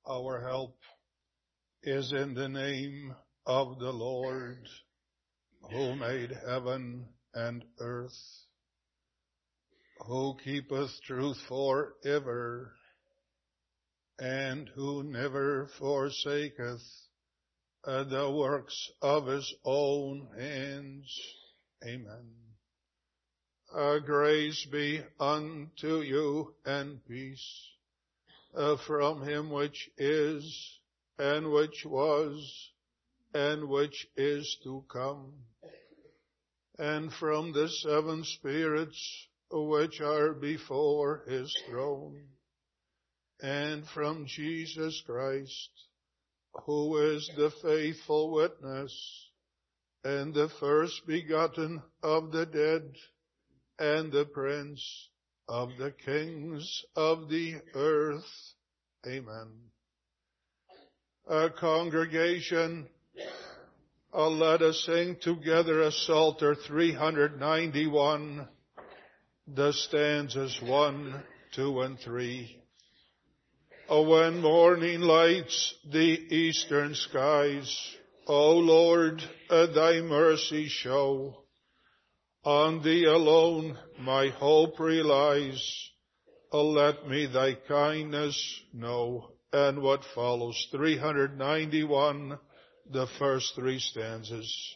Our help is in the name of the Lord, who made heaven and earth, who keepeth truth forever, and who never forsaketh the works of his own hands. Amen. Grace be unto you and peace from him which is, and which was, and which is to come, and from the seven spirits which are before his throne, and from Jesus Christ, who is the faithful witness, and the first begotten of the dead, and the Prince of the kings of the earth. Amen. Congregation, let us sing together a Psalter 391, the stanzas 1, 2, and 3. When morning lights the eastern skies, O Lord, thy mercy show. On thee alone my hope relies. Let me thy kindness know. And what follows, 391, the first three stanzas.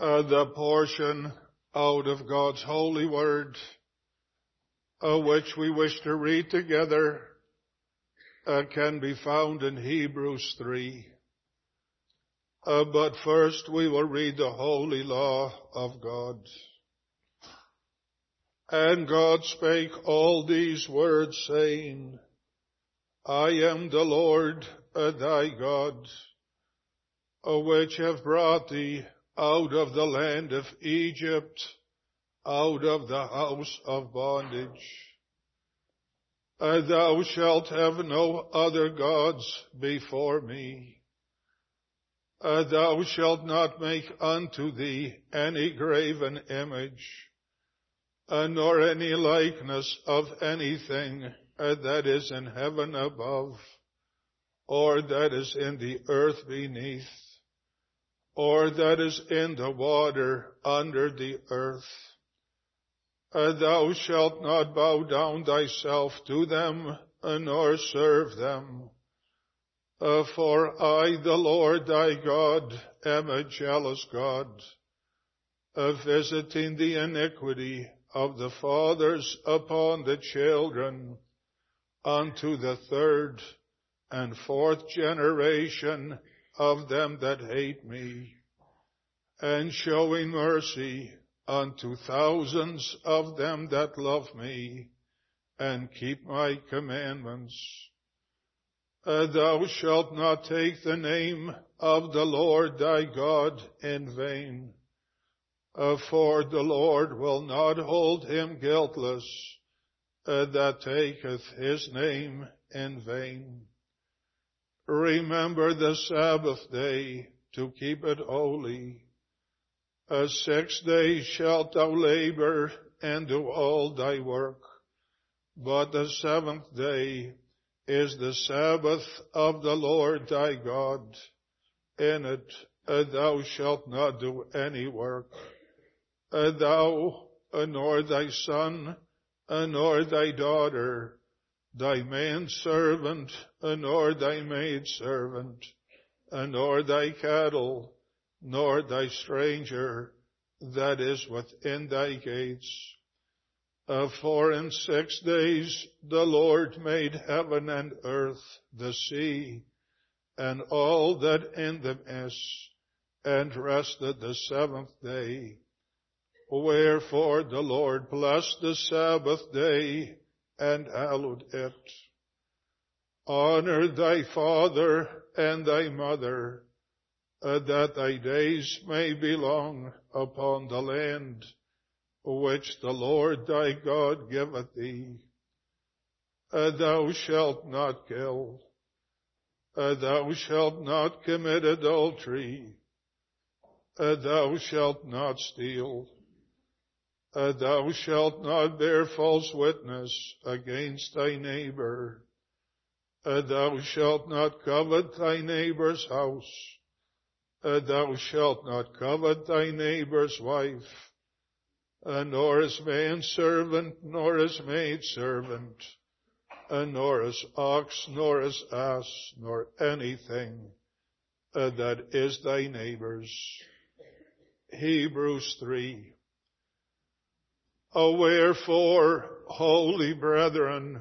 The portion out of God's holy word, which we wish to read together, can be found in Hebrews 3. But first we will read the holy law of God. And God spake all these words, saying, I am the Lord thy God, which have brought thee out of the land of Egypt, out of the house of bondage. Thou shalt have no other gods before me. Thou shalt not make unto thee any graven image, nor any likeness of anything that is in heaven above, or that is in the earth beneath, or that is in the water under the earth. Thou shalt not bow down thyself to them, nor serve them. For I, the Lord thy God, am a jealous God, visiting the iniquity of the fathers upon the children, unto the third and fourth generation of them that hate me, and showing mercy unto thousands of them that love me, and keep my commandments. Thou shalt not take the name of the Lord thy God in vain, for the Lord will not hold him guiltless that taketh his name in vain. Remember the Sabbath day to keep it holy. 6 days shalt thou labor and do all thy work, but the seventh day is the Sabbath of the Lord thy God. In it thou shalt not do any work, thou, nor thy son, nor thy daughter, thy manservant, nor thy maidservant, nor thy cattle, nor thy stranger that is within thy gates. For in 6 days the Lord made heaven and earth, the sea, and all that in them is, and rested the seventh day. Wherefore the Lord blessed the Sabbath day and hallowed it. Honor thy father and thy mother, that thy days may be long upon the land which the Lord thy God giveth thee. Thou shalt not kill. Thou shalt not commit adultery. Thou shalt not steal. Thou shalt not bear false witness against thy neighbor. Thou shalt not covet thy neighbor's house. Thou shalt not covet thy neighbor's wife, nor his manservant, nor his maidservant, nor his ox, nor his ass, nor anything that is thy neighbor's. Hebrews 3. Wherefore, holy brethren,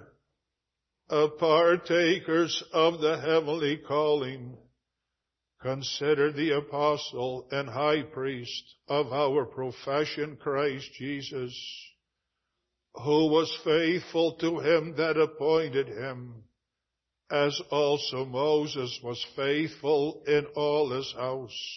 partakers of the heavenly calling, consider the apostle and high priest of our profession, Christ Jesus, who was faithful to him that appointed him, as also Moses was faithful in all his house.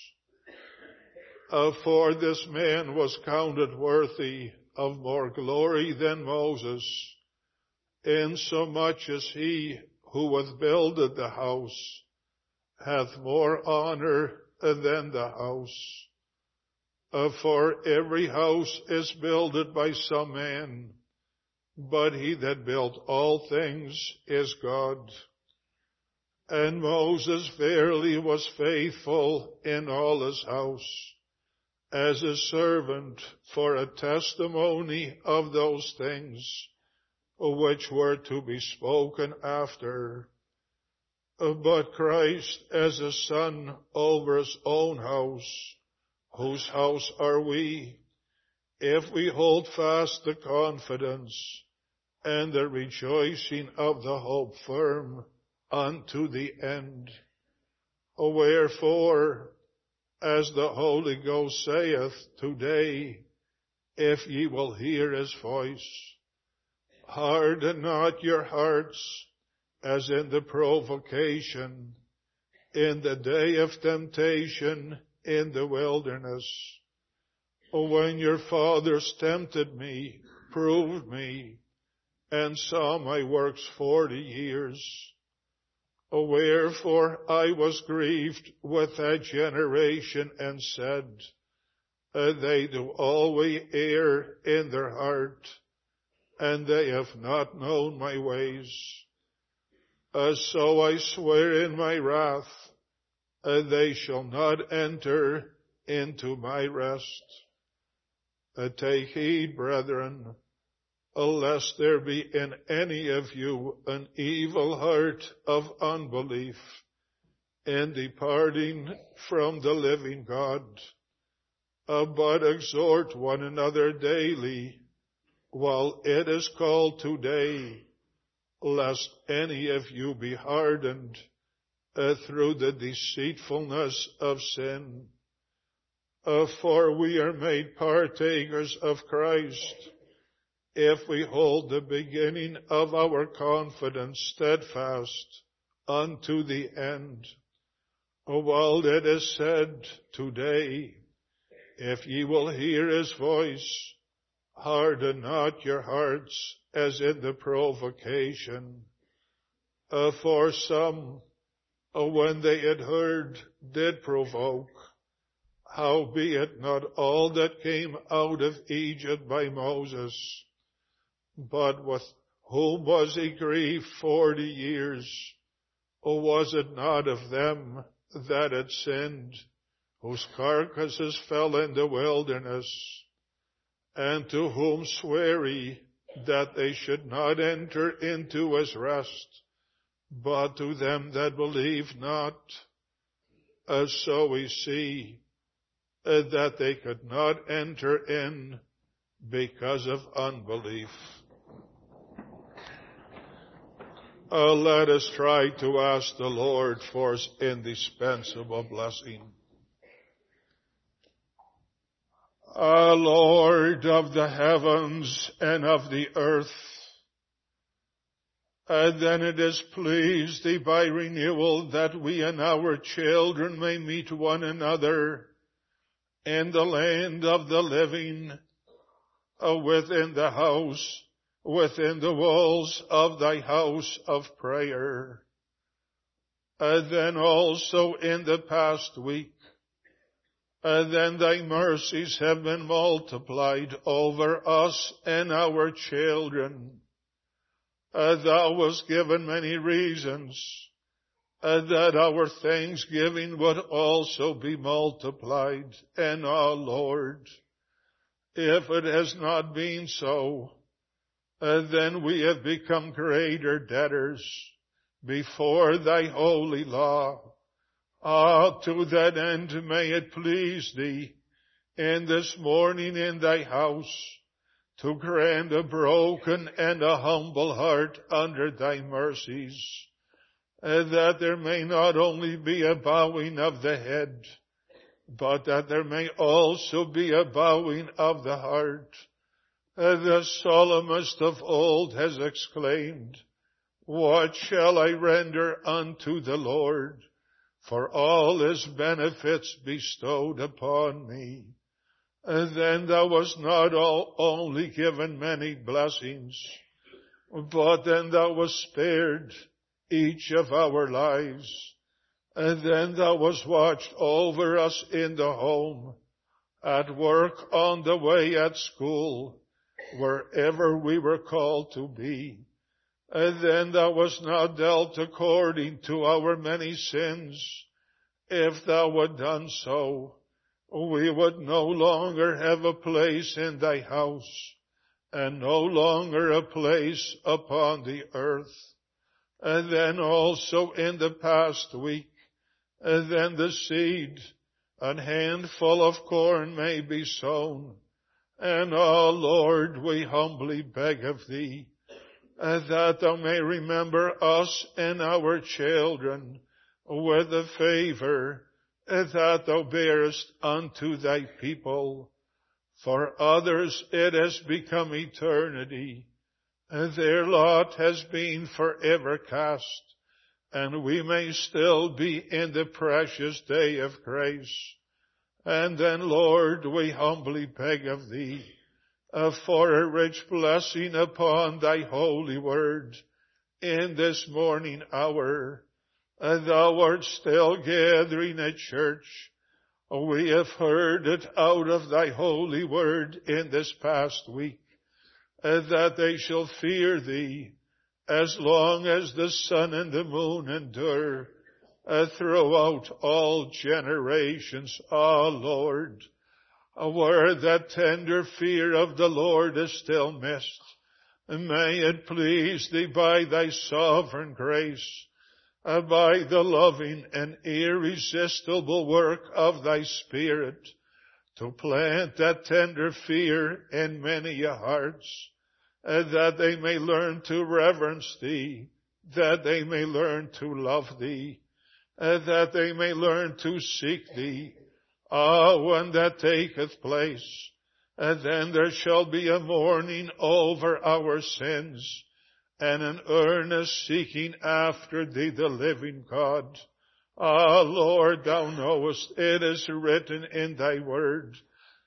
For this man was counted worthy of more glory than Moses, insomuch as he who hath builded the house hath more honor than the house. For every house is builded by some man, but he that built all things is God. And Moses verily was faithful in all his house, as a servant for a testimony of those things which were to be spoken after. But Christ as a son over his own house, whose house are we, if we hold fast the confidence and the rejoicing of the hope firm unto the end? Wherefore, as the Holy Ghost saith today, if ye will hear his voice, harden not your hearts as in the provocation, in the day of temptation in the wilderness, when your fathers tempted me, proved me, and saw my works 40 years. Wherefore I was grieved with that generation, and said, they do always err in their heart, and they have not known my ways. So I swear in my wrath, they shall not enter into my rest. Take heed, brethren, lest there be in any of you an evil heart of unbelief in departing from the living God. But exhort one another daily, while it is called today, lest any of you be hardened through the deceitfulness of sin. For we are made partakers of Christ, if we hold the beginning of our confidence steadfast unto the end. While it is said today, if ye will hear his voice, harden not your hearts as in the provocation. For some, when they had heard, did provoke, howbeit not all that came out of Egypt by Moses, but with whom was he grieved 40 years? Or was it not of them that had sinned, whose carcasses fell in the wilderness, and to whom sware he that they should not enter into his rest, but to them that believe not? So we see that they could not enter in because of unbelief. Let us try to ask the Lord for his indispensable blessing. Lord of the heavens and of the earth, then it is pleased thee by renewal that we and our children may meet one another in the land of the living, within the house, within the walls of thy house of prayer. Then also in the past week, then thy mercies have been multiplied over us and our children. Thou hast given many reasons that our thanksgiving would also be multiplied. And, Lord, if it has not been so, then we have become greater debtors before thy holy law. To that end may it please thee in this morning in thy house to grant a broken and a humble heart under thy mercies, that there may not only be a bowing of the head, but that there may also be a bowing of the heart. The psalmist of old has exclaimed, what shall I render unto the Lord for all his benefits bestowed upon me? Then thou wast not only given many blessings, but then thou wast spared each of our lives. And then thou wast watched over us in the home, at work, on the way, at school, wherever we were called to be. And then thou wast not dealt according to our many sins. If thou had done so, we would no longer have a place in thy house, and no longer a place upon the earth. And then also in the past week, and then the seed an handful of corn may be sown. And, O Lord, we humbly beg of thee, that thou may remember us and our children with the favor that thou bearest unto thy people. For others it has become eternity, and their lot has been forever cast, and we may still be in the precious day of grace. And then, Lord, we humbly beg of thee for a rich blessing upon thy holy word in this morning hour. Thou art still gathering a church. We have heard it out of thy holy word in this past week, that they shall fear thee as long as the sun and the moon endure throughout all generations. O Lord, where that tender fear of the Lord is still missed, may it please thee by thy sovereign grace, by the loving and irresistible work of thy Spirit, to plant that tender fear in many hearts, that they may learn to reverence thee, that they may learn to love thee, that they may learn to seek thee. When that taketh place, then there shall be a mourning over our sins, and an earnest seeking after thee, the living God. Lord, thou knowest it is written in thy word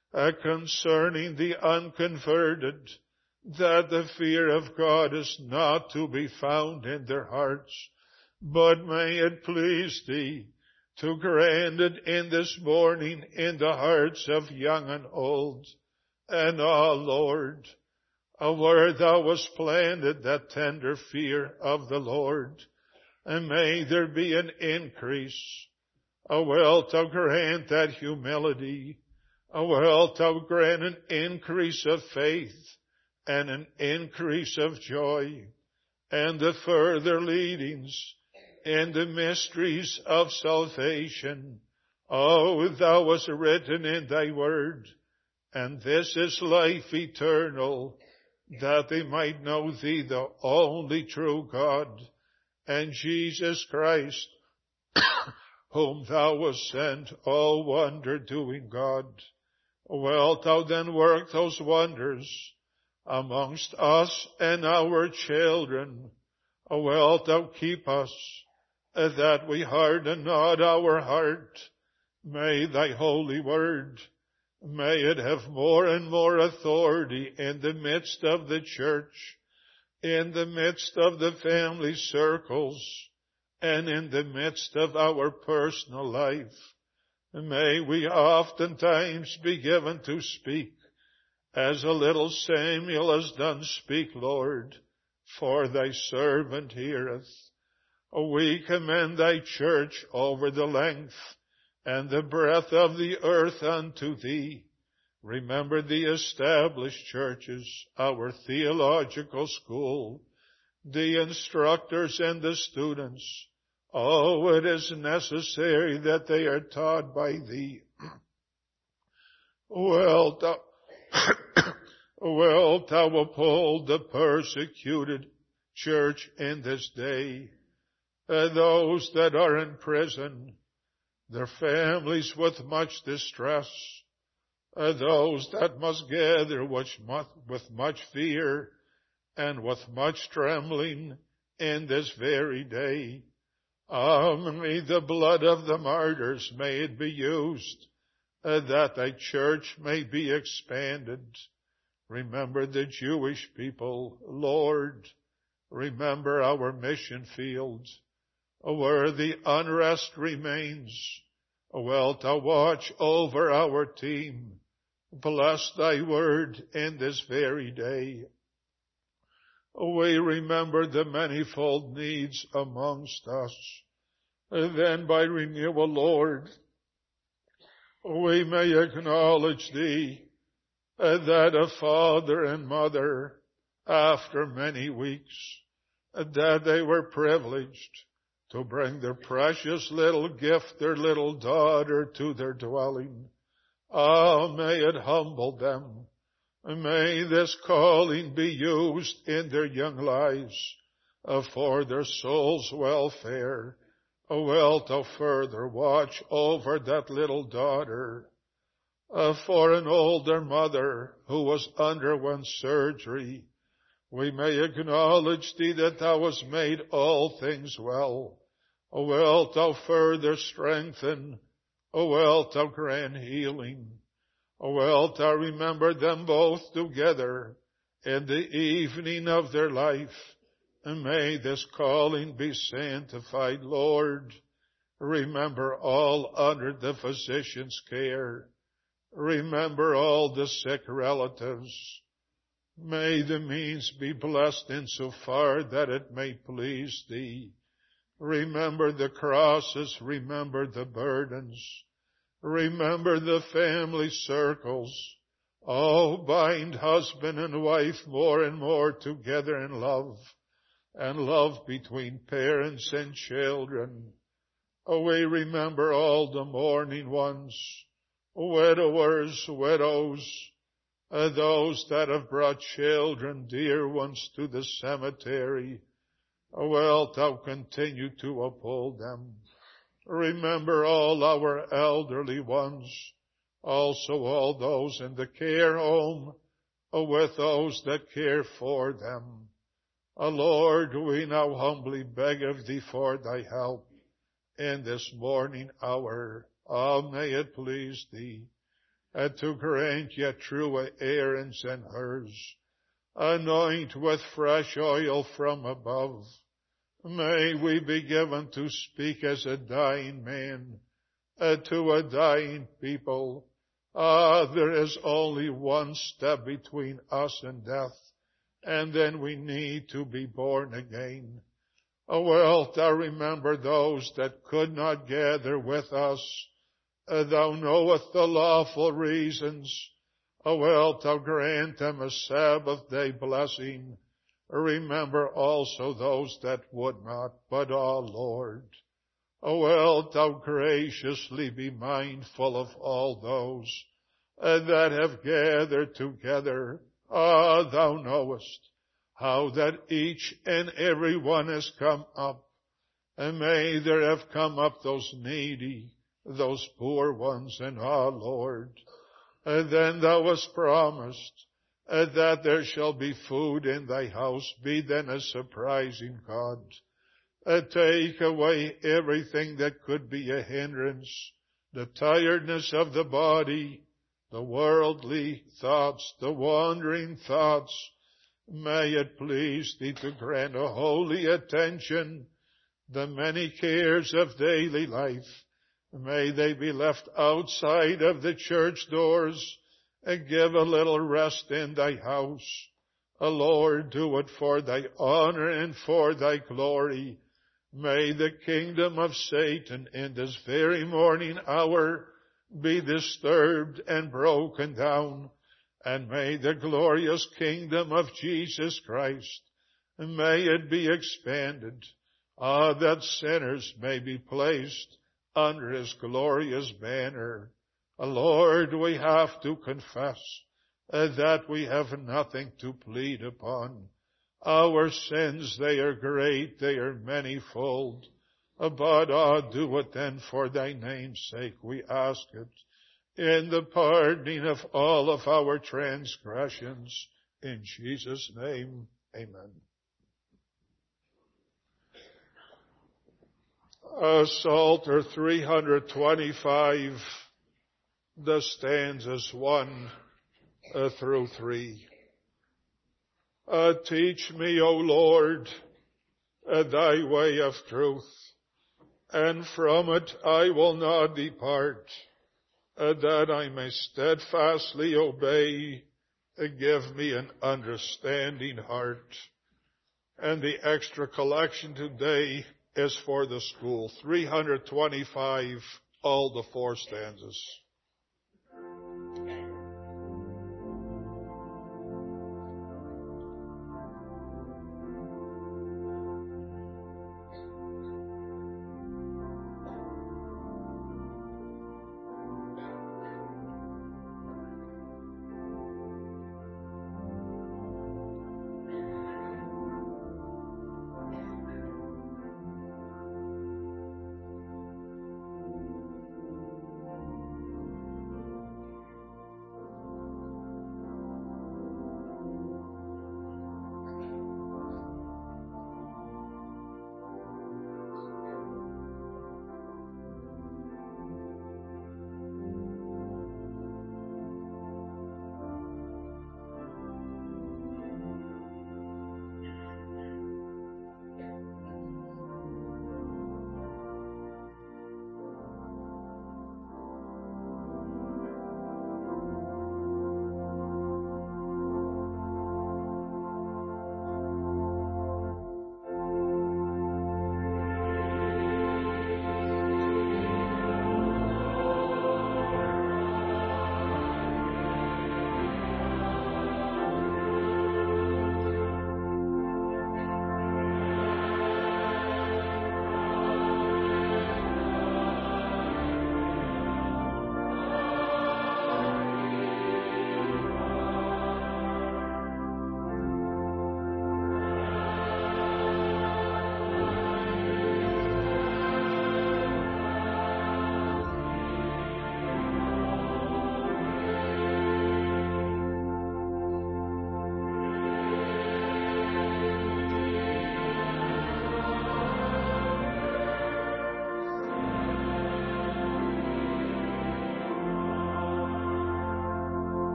concerning the unconverted, that the fear of God is not to be found in their hearts. But may it please thee to grant it in this morning in the hearts of young and old. And, Lord, where thou wast planted that tender fear of the Lord, and may there be an increase. Wilt thou grant that humility? Wilt thou grant an increase of faith and an increase of joy, and the further leadings in the mysteries of salvation? Thou wast written in thy word, and this is life eternal, that they might know thee, the only true God, and Jesus Christ, whom thou wast sent, O wonder-doing God. Wilt thou then work those wonders amongst us and our children? Wilt thou keep us, that we harden not our heart? May thy holy word, may it have more and more authority in the midst of the church, in the midst of the family circles, and in the midst of our personal life. May we oftentimes be given to speak, as a little Samuel has done. Speak, Lord, for thy servant heareth. We commend thy church over the length and the breadth of the earth unto thee. Remember the established churches, our theological school, the instructors and the students. It is necessary that they are taught by thee. Wilt thou uphold the persecuted church in this day, those that are in prison, their families with much distress, those that must gather with much fear and with much trembling in this very day. May the blood of the martyrs, may it be used, that thy church may be expanded. Remember the Jewish people, Lord. Remember our mission fields, where the unrest remains. Wilt thou watch over our team? Bless thy word in this very day. We remember the manifold needs amongst us. Then by renewal, Lord, we may acknowledge thee, that a father and mother, after many weeks, that they were privileged to bring their precious little gift, their little daughter, to their dwelling. May it humble them. May this calling be used in their young lives for their soul's welfare. Wilt thou further watch over that little daughter, for an older mother who was underwent surgery? We may acknowledge thee that thou hast made all things well. Wilt thou further strengthen? Wilt thou grant healing? Wilt thou remember them both together in the evening of their life? And may this calling be sanctified, Lord. Remember all under the physician's care. Remember all the sick relatives. May the means be blessed insofar that it may please thee. Remember the crosses, remember the burdens. Remember the family circles. Oh, bind husband and wife more and more together in love, and love between parents and children. Oh, we remember all the mourning ones, widowers, widows, those that have brought children, dear ones, to the cemetery. Wilt thou continue to uphold them? Remember all our elderly ones, also all those in the care home, with those that care for them. Lord, we now humbly beg of thee for thy help in this morning hour. May it please thee to grant yet true Aaron's and hers. Anoint with fresh oil from above. May we be given to speak as a dying man to a dying people. There is only one step between us and death, and then we need to be born again. Wilt thou remember those that could not gather with us? Thou knowest the lawful reasons. Wilt thou grant them a Sabbath day blessing? Remember also those that would not, but, Lord, wilt thou graciously be mindful of all those that have gathered together? Thou knowest how that each and every one has come up, and may there have come up those needy, those poor ones, and Lord, and then thou hast promised that there shall be food in thy house. Be then a surprising God. Take away everything that could be a hindrance, the tiredness of the body, the worldly thoughts, the wandering thoughts. May it please thee to grant a holy attention, the many cares of daily life. May they be left outside of the church doors, and give a little rest in thy house. Lord, do it for thy honor and for thy glory. May the kingdom of Satan in this very morning hour be disturbed and broken down, and may the glorious kingdom of Jesus Christ, may it be expanded, that sinners may be placed under his glorious banner. Lord, we have to confess that we have nothing to plead upon. Our sins, they are great, they are manifold. But do it then for thy name's sake, we ask it, in the pardoning of all of our transgressions. In Jesus' name, amen. Psalter 325, the stanzas 1 through 3. Teach me, O Lord, thy way of truth, and from it I will not depart, that I may steadfastly obey. Give me an understanding heart. And the extra collection today is for the school. 325, all the 4 stanzas.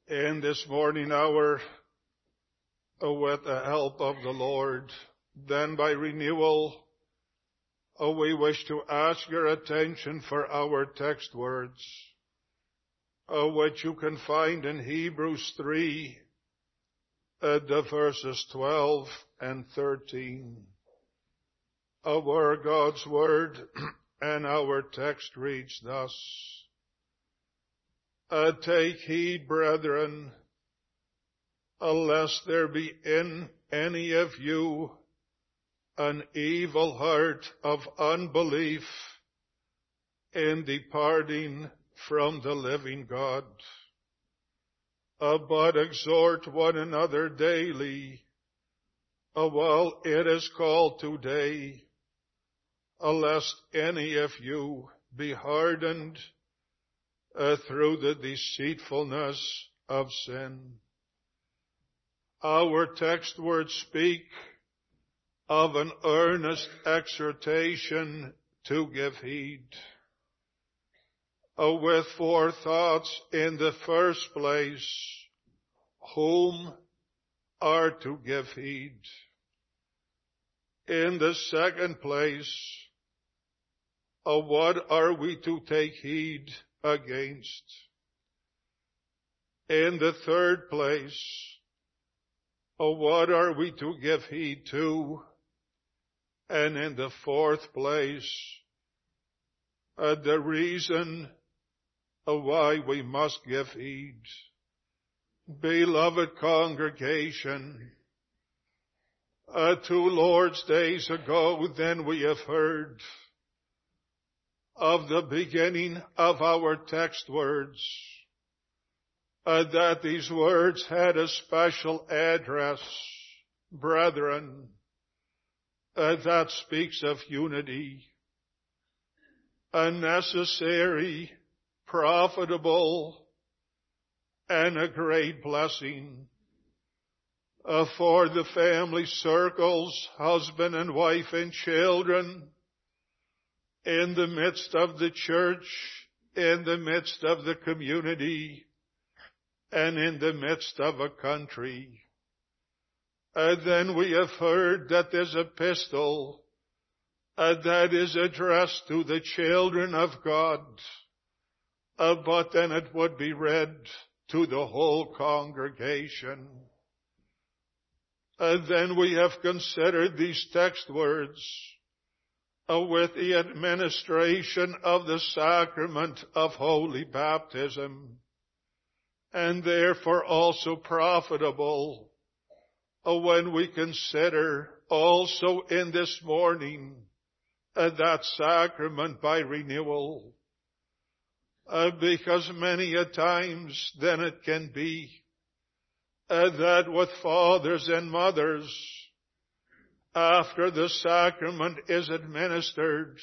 In this morning hour, with the help of the Lord, then by renewal, we wish to ask your attention for our text words, which you can find in Hebrews 3, the verses 12 and 13. Our God's word and our text reads thus: Take heed, brethren, lest there be in any of you an evil heart of unbelief in departing from the living God. But exhort one another daily, while it is called today, lest any of you be hardened through the deceitfulness of sin. Our text words speak of an earnest exhortation to give heed, with four thoughts. In the first place, whom are to give heed? In the second place, what are we to take heed against? In the third place, what are we to give heed to? And in the fourth place, the reason why we must give heed. Beloved congregation, 2 Lord's days ago, then we have heard of the beginning of our text words, that these words had a special address, brethren, that speaks of unity, a necessary, profitable, and a great blessing for the family circles, husband and wife and children, in the midst of the church, in the midst of the community, and in the midst of a country. And then we have heard that this epistle that is addressed to the children of God, but then it would be read to the whole congregation. And then we have considered these text words with the administration of the sacrament of holy baptism, and therefore also profitable when we consider also in this morning that sacrament by renewal, because many a times then it can be that with fathers and mothers, after the sacrament is administered,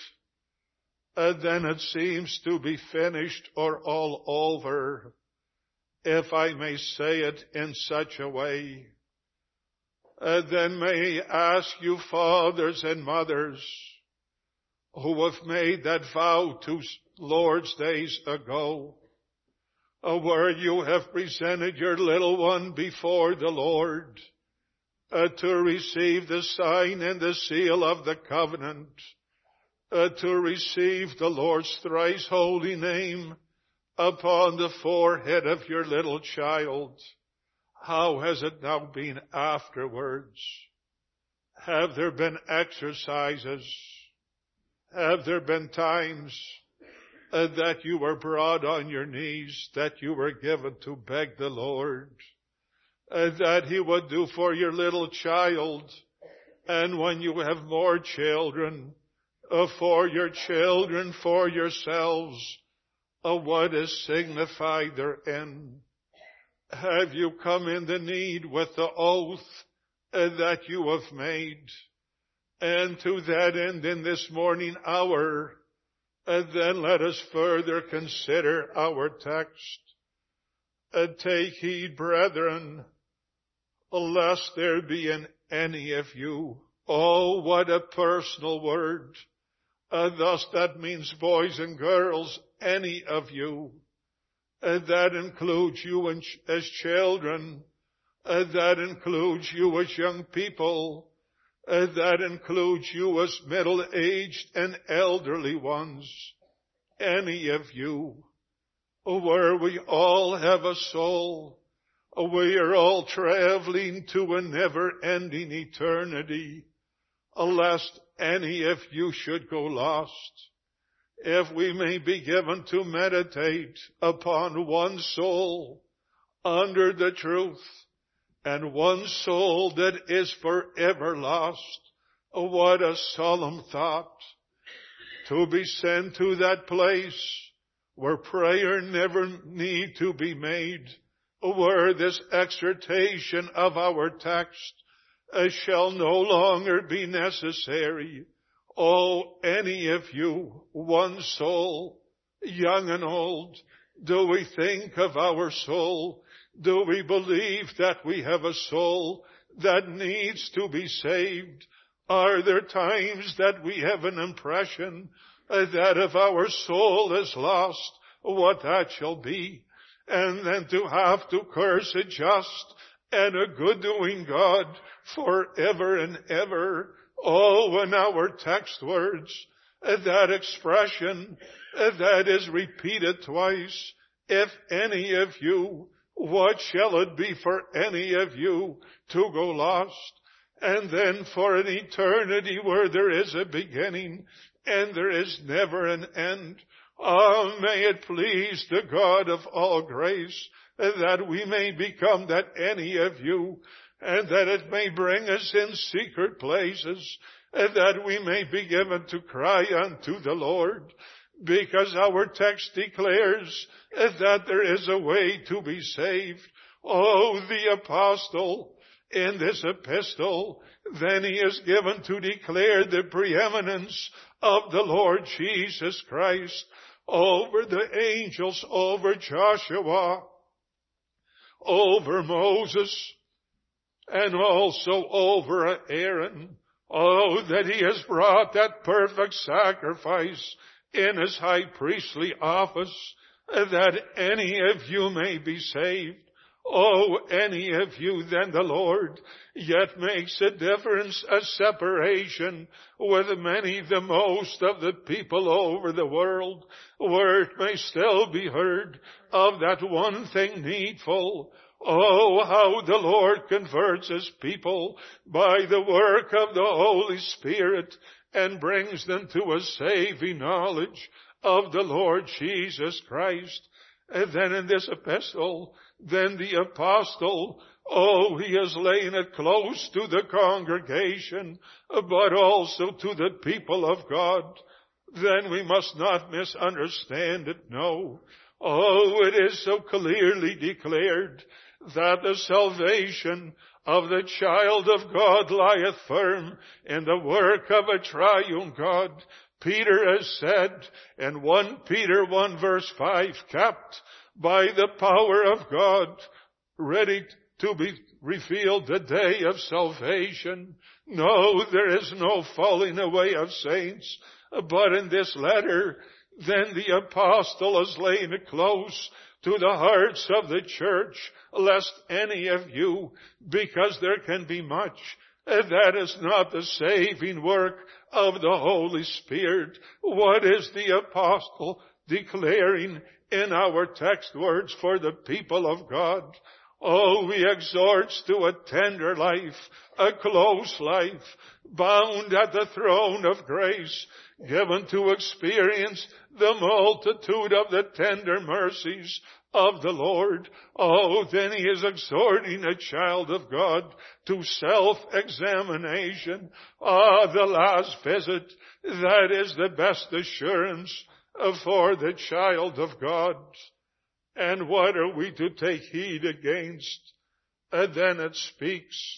then it seems to be finished or all over, if I may say it in such a way. Then may I ask you, fathers and mothers, who have made that vow 2 Lord's days ago, where you have presented your little one before the Lord, to receive the sign and the seal of the covenant, to receive the Lord's thrice holy name upon the forehead of your little child. How has it now been afterwards? Have there been exercises? Have there been times that you were brought on your knees, that you were given to beg the Lord that He would do for your little child? And when you have more children, for your children, for yourselves, what is signified therein? Have you come in the need with the oath that you have made? And to that end, in this morning hour, then let us further consider our text. Take heed, brethren, lest there be in any of you. Oh, what a personal word. Thus that means boys and girls, any of you. That includes you as children. That includes you as young people. That includes you as middle-aged and elderly ones. Any of you, where we all have a soul. We are all traveling to a never-ending eternity, lest any of you should go lost. If we may be given to meditate upon one soul under the truth, and one soul that is forever lost, what a solemn thought, to be sent to that place where prayer never need to be made, where this exhortation of our text shall no longer be necessary. Oh, any of you, one soul, young and old, do we think of our soul? Do we believe that we have a soul that needs to be saved? Are there times that we have an impression that if our soul is lost, what that shall be? And then to have to curse a just and a good-doing God forever and ever. Oh, in our text words, that expression that is repeated twice, if any of you, what shall it be for any of you to go lost? And then for an eternity where there is a beginning and there is never an end. Oh, may it please the God of all grace that we may become that any of you, and that it may bring us in secret places, and that we may be given to cry unto the Lord, because our text declares that there is a way to be saved. Oh, the apostle in this epistle, then he is given to declare the preeminence of the Lord Jesus Christ over the angels, over Joshua, over Moses, and also over Aaron. Oh, that he has brought that perfect sacrifice in his high priestly office, that any of you may be saved. Oh, any of you, then the Lord yet makes a difference, a separation with many, the most of the people over the world, where it may still be heard of that one thing needful. Oh, how the Lord converts his people by the work of the Holy Spirit and brings them to a saving knowledge of the Lord Jesus Christ. And then in this epistle, then the apostle, oh, he is laying it close to the congregation, but also to the people of God. Then we must not misunderstand it, no. Oh, it is so clearly declared that the salvation of the child of God lieth firm in the work of a triune God. Peter has said in 1 Peter 1 verse 5, kept by the power of God, ready to be revealed the day of salvation. No, there is no falling away of saints. But in this letter, then the apostle is laying it close to the hearts of the church, lest any of you, because there can be much, that is not the saving work of the Holy Spirit. What is the apostle declaring in our text words for the people of God? Oh, he exhorts to a tender life, a close life, bound at the throne of grace, given to experience the multitude of the tender mercies of the Lord. Oh, then he is exhorting a child of God to self-examination. Ah, the last visit, that is the best assurance for the child of God. And what are we to take heed against? And then it speaks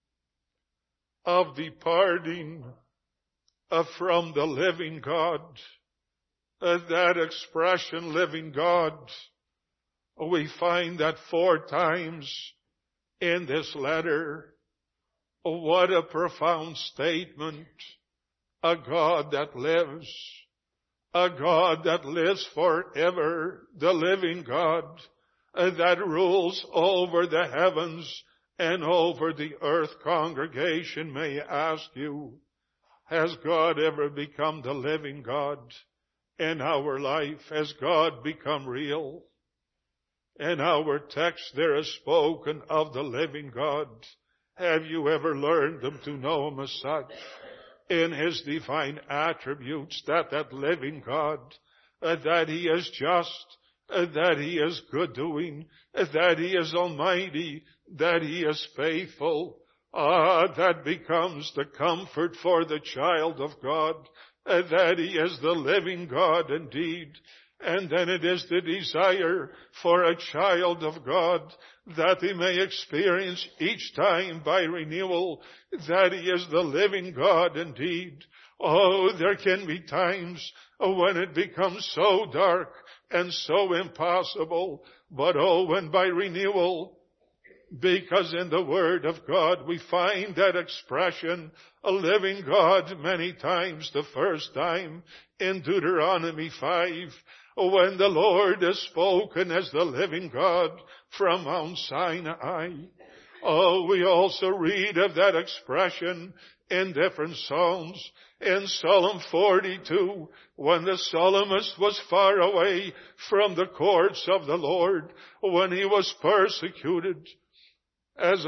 of departing from the living God. That expression, living God, we find that 4 times in this letter. What a profound statement. A God that lives, a God that lives forever, the living God, that rules over the heavens and over the earth. Congregation, may I ask you, has God ever become the living God in our life? Has God become real? In our text there is spoken of the living God. Have you ever learned Him to know Him as such? In His divine attributes, that living God, that He is just, that He is good doing, that He is almighty, that He is faithful. That becomes the comfort for the child of God, that He is the living God indeed. And then it is the desire for a child of God that he may experience each time by renewal that He is the living God indeed. Oh, there can be times when it becomes so dark and so impossible, but oh, when by renewal, because in the Word of God we find that expression, a living God, many times. The first time in Deuteronomy 5, when the Lord is spoken as the living God from Mount Sinai. Oh, we also read of that expression in different Psalms. In Psalm 42, when the psalmist was far away from the courts of the Lord, when he was persecuted, as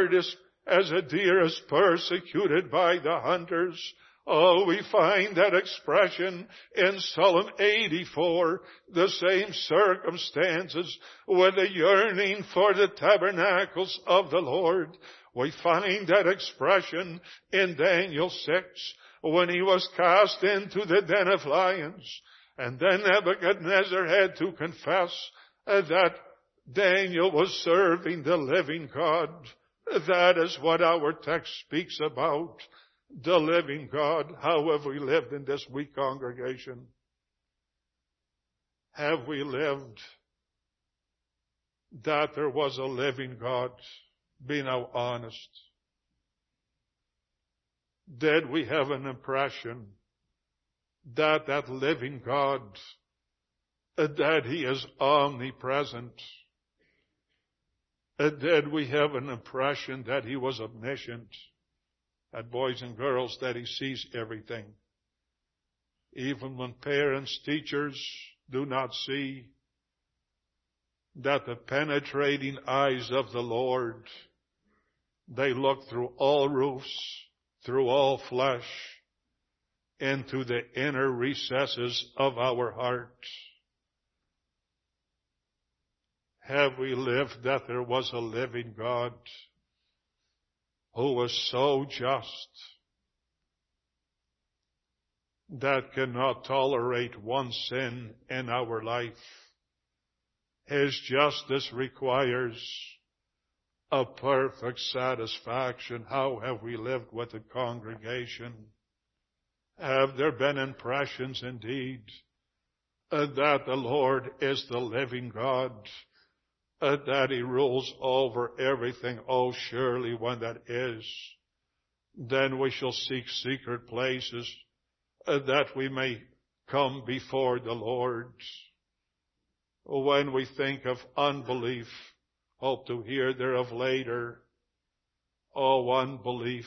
a deer is persecuted by the hunters. Oh, we find that expression in Psalm 84, the same circumstances, with a yearning for the tabernacles of the Lord. We find that expression in Daniel 6, when he was cast into the den of lions. And then Nebuchadnezzar had to confess that Daniel was serving the living God. That is what our text speaks about. The living God. How have we lived in this week, congregation? Have we lived that there was a living God? Be now honest. Did we have an impression that that living God, that He is omnipresent? Did we have an impression that He was omniscient? That boys and girls, that He sees everything. Even when parents, teachers do not see, that the penetrating eyes of the Lord, they look through all roofs, through all flesh, into the inner recesses of our heart. Have we lived that there was a living God who was so just that cannot tolerate one sin in our life? His justice requires a perfect satisfaction. How have we lived with the congregation? Have there been impressions indeed that the Lord is the living God, that He rules over everything? Oh, surely when that is, then we shall seek secret places that we may come before the Lord. When we think of unbelief, hope to hear thereof later. Oh, unbelief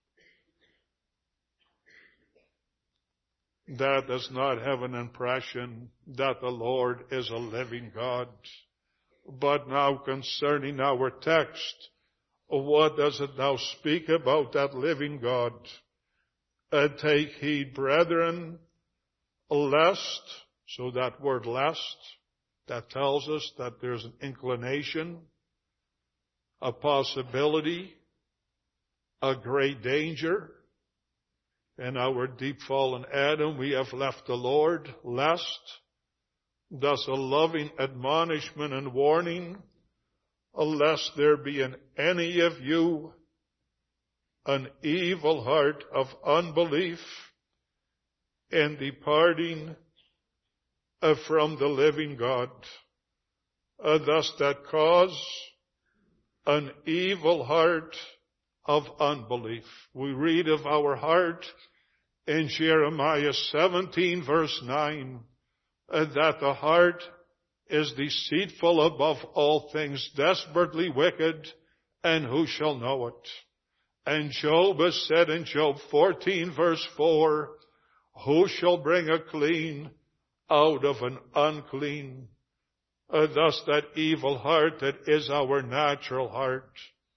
that does not have an impression that the Lord is a living God. But now concerning our text, what does it now speak about that living God? Take heed, brethren, lest, so that word lest, that tells us that there's an inclination, a possibility, a great danger. In our deep fallen Adam, we have left the Lord, lest, thus a loving admonishment and warning, lest there be in any of you an evil heart of unbelief in departing from the living God, thus that cause an evil heart of unbelief. We read of our heart in Jeremiah 17 verse 9, that the heart is deceitful above all things, desperately wicked, and who shall know it? And Job has said in Job 14 verse 4, who shall bring a clean out of an unclean? Thus that evil heart that is our natural heart.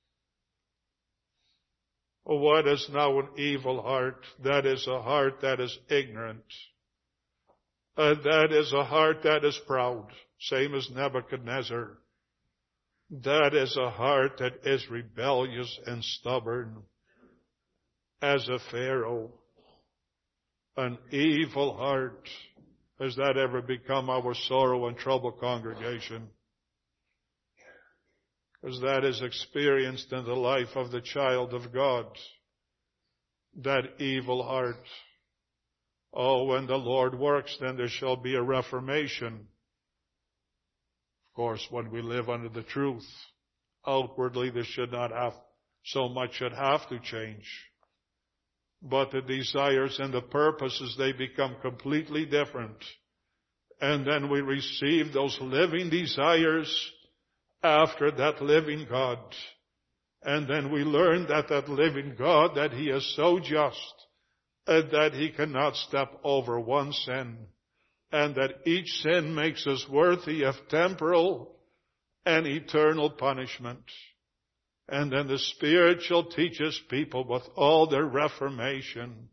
What is now an evil heart? That is a heart that is ignorant. That is a heart that is proud, same as Nebuchadnezzar. That is a heart that is rebellious and stubborn as a Pharaoh. An evil heart. Has that ever become our sorrow and trouble, congregation? Because that is experienced in the life of the child of God. That evil heart. Oh, when the Lord works, then there shall be a reformation. Of course, when we live under the truth, outwardly there should not have so much should have to change. But the desires and the purposes, they become completely different. And then we receive those living desires after that living God. And then we learn that that living God, that He is so just, that He cannot step over one sin. And that each sin makes us worthy of temporal and eternal punishment. And then the Spirit shall teach His people with all their reformation,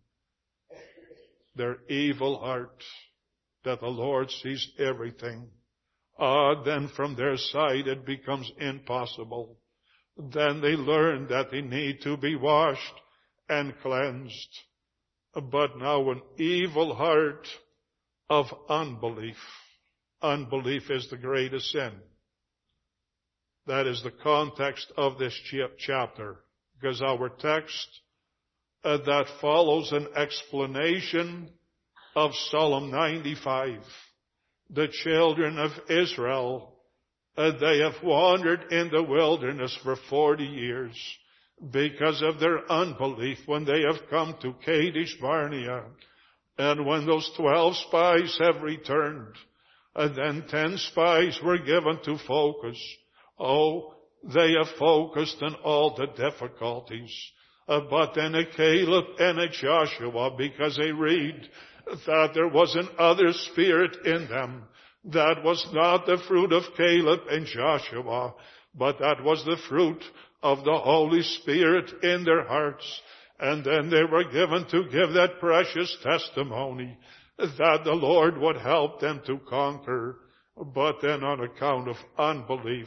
their evil heart, that the Lord sees everything. Then from their side it becomes impossible. Then they learn that they need to be washed and cleansed. But now an evil heart of unbelief. Unbelief is the greatest sin. That is the context of this chapter, because our text that follows an explanation of Psalm 95. The children of Israel, they have wandered in the wilderness for 40 years because of their unbelief when they have come to Kadesh Barnea. And when those 12 spies have returned, and then 10 spies were given to focus. Oh, they have focused on all the difficulties. But then a Caleb and a Joshua, because they read that there was another spirit in them. That was not the fruit of Caleb and Joshua, but that was the fruit of the Holy Spirit in their hearts. And then they were given to give that precious testimony that the Lord would help them to conquer. But then on account of unbelief,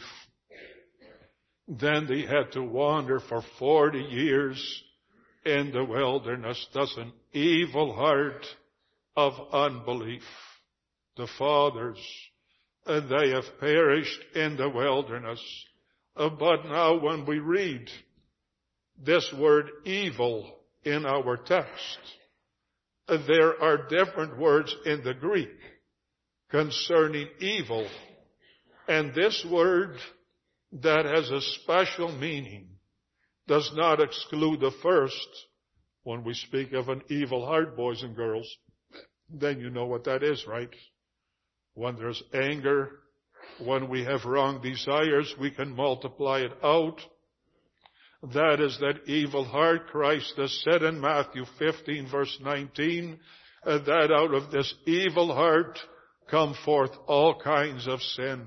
then they had to wander for 40 years in the wilderness. Thus an evil heart of unbelief. The fathers, they have perished in the wilderness. But now when we read this word evil in our text, there are different words in the Greek concerning evil. And this word that has a special meaning does not exclude the first. When we speak of an evil heart, boys and girls, then you know what that is, right? When there's anger, when we have wrong desires, we can multiply it out. That is that evil heart. Christ has said in Matthew 15 verse 19, that out of this evil heart come forth all kinds of sin.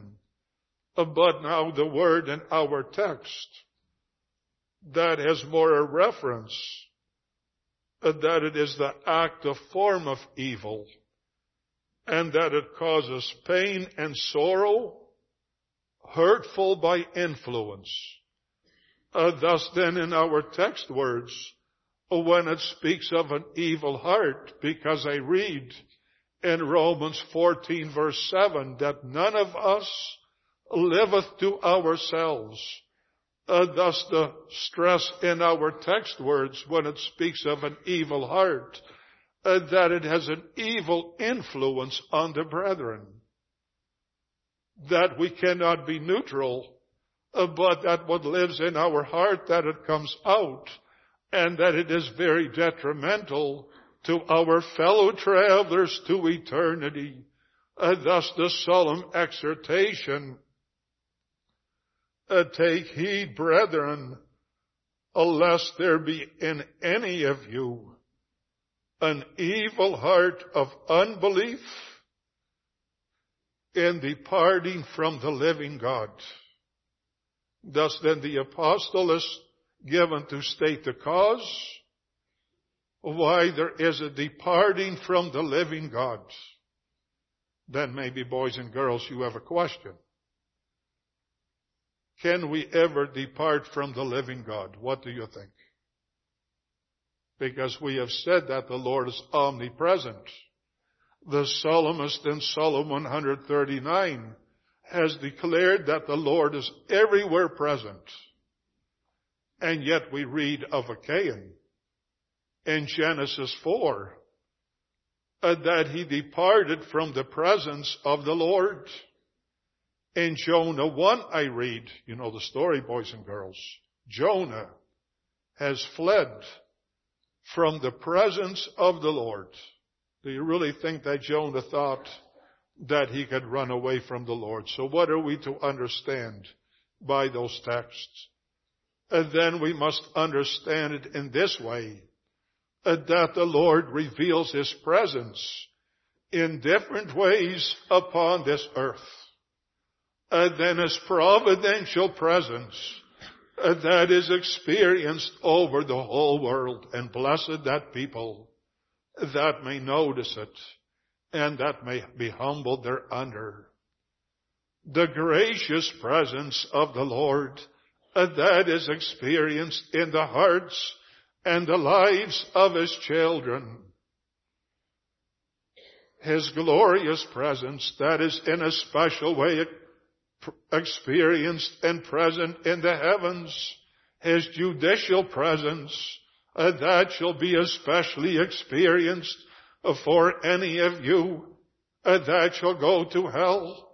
But now the word in our text that has more a reference that it is the active form of evil and that it causes pain and sorrow, hurtful by influence. Thus then in our text words, when it speaks of an evil heart, because I read in Romans 14 verse 7 that none of us liveth to ourselves. Thus the stress in our text words when it speaks of an evil heart, that it has an evil influence on the brethren. That we cannot be neutral, but that what lives in our heart, that it comes out, and that it is very detrimental to our fellow travelers to eternity. Thus the solemn exhortation, take heed, brethren, lest there be in any of you an evil heart of unbelief in departing from the living God. Thus then the apostle is given to state the cause why there is a departing from the living God. Then maybe, boys and girls, you have a question. Can we ever depart from the living God? What do you think? Because we have said that the Lord is omnipresent. The psalmist in Psalm 139 has declared that the Lord is everywhere present. And yet we read of Cain in Genesis 4 that he departed from the presence of the Lord. In Jonah 1 I read, you know the story, boys and girls, Jonah has fled from the presence of the Lord. Do you really think that Jonah thought that he could run away from the Lord? So what are we to understand by those texts? And then we must understand it in this way, that the Lord reveals His presence in different ways upon this earth. And then His providential presence that is experienced over the whole world. And blessed that people that may notice it and that may be humbled thereunder. The gracious presence of the Lord that is experienced in the hearts and the lives of His children. His glorious presence that is in a special way experienced and present in the heavens. His judicial presence that shall be especially experienced for any of you that shall go to hell.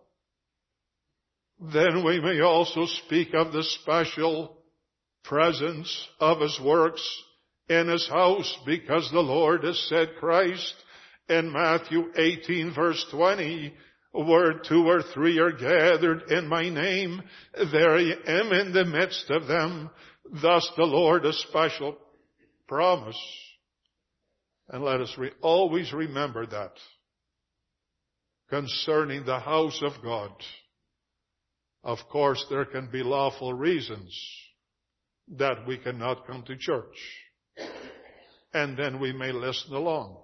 Then we may also speak of the special presence of His works in His house, because the Lord has said, Christ, in Matthew 18 verse 20, where 2 or 3 are gathered in my name, there I am in the midst of them. Thus the Lord a special promise. And let us always remember that concerning the house of God. Of course, there can be lawful reasons that we cannot come to church. And then we may listen along.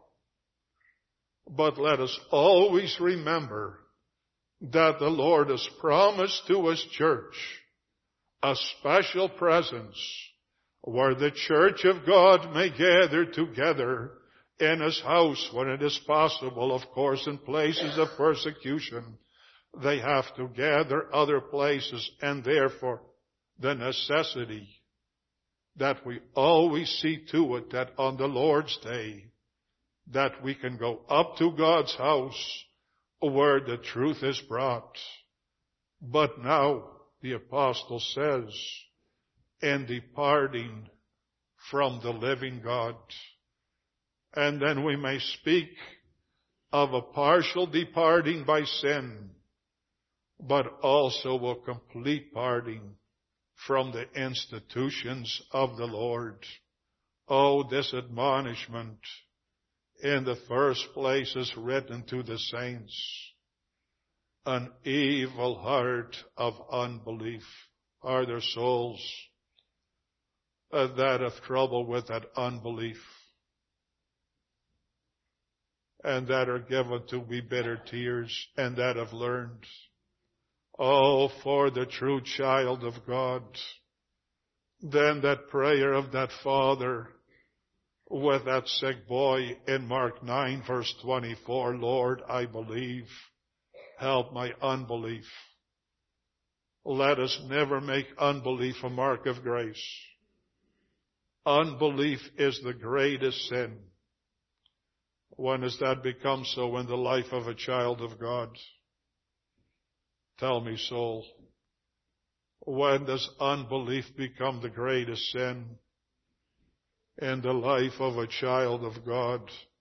But let us always remember that the Lord has promised to His church a special presence where the church of God may gather together in His house when it is possible. Of course, in places of persecution, they have to gather other places, and therefore the necessity that we always see to it that on the Lord's day that we can go up to God's house where the truth is brought. But now the apostle says, in departing from the living God. And then we may speak of a partial departing by sin, but also a complete parting from the institutions of the Lord. Oh, this admonishment in the first place is written to the saints. An evil heart of unbelief. Are there souls that have trouble with that unbelief and that are given to be bitter tears and that have learned? Oh, for the true child of God, then that prayer of that father with that sick boy in Mark 9 verse 24, Lord, I believe, help my unbelief. Let us never make unbelief a mark of grace. Unbelief is the greatest sin. When has that become so in the life of a child of God? Tell me, soul, when does unbelief become the greatest sin in the life of a child of God?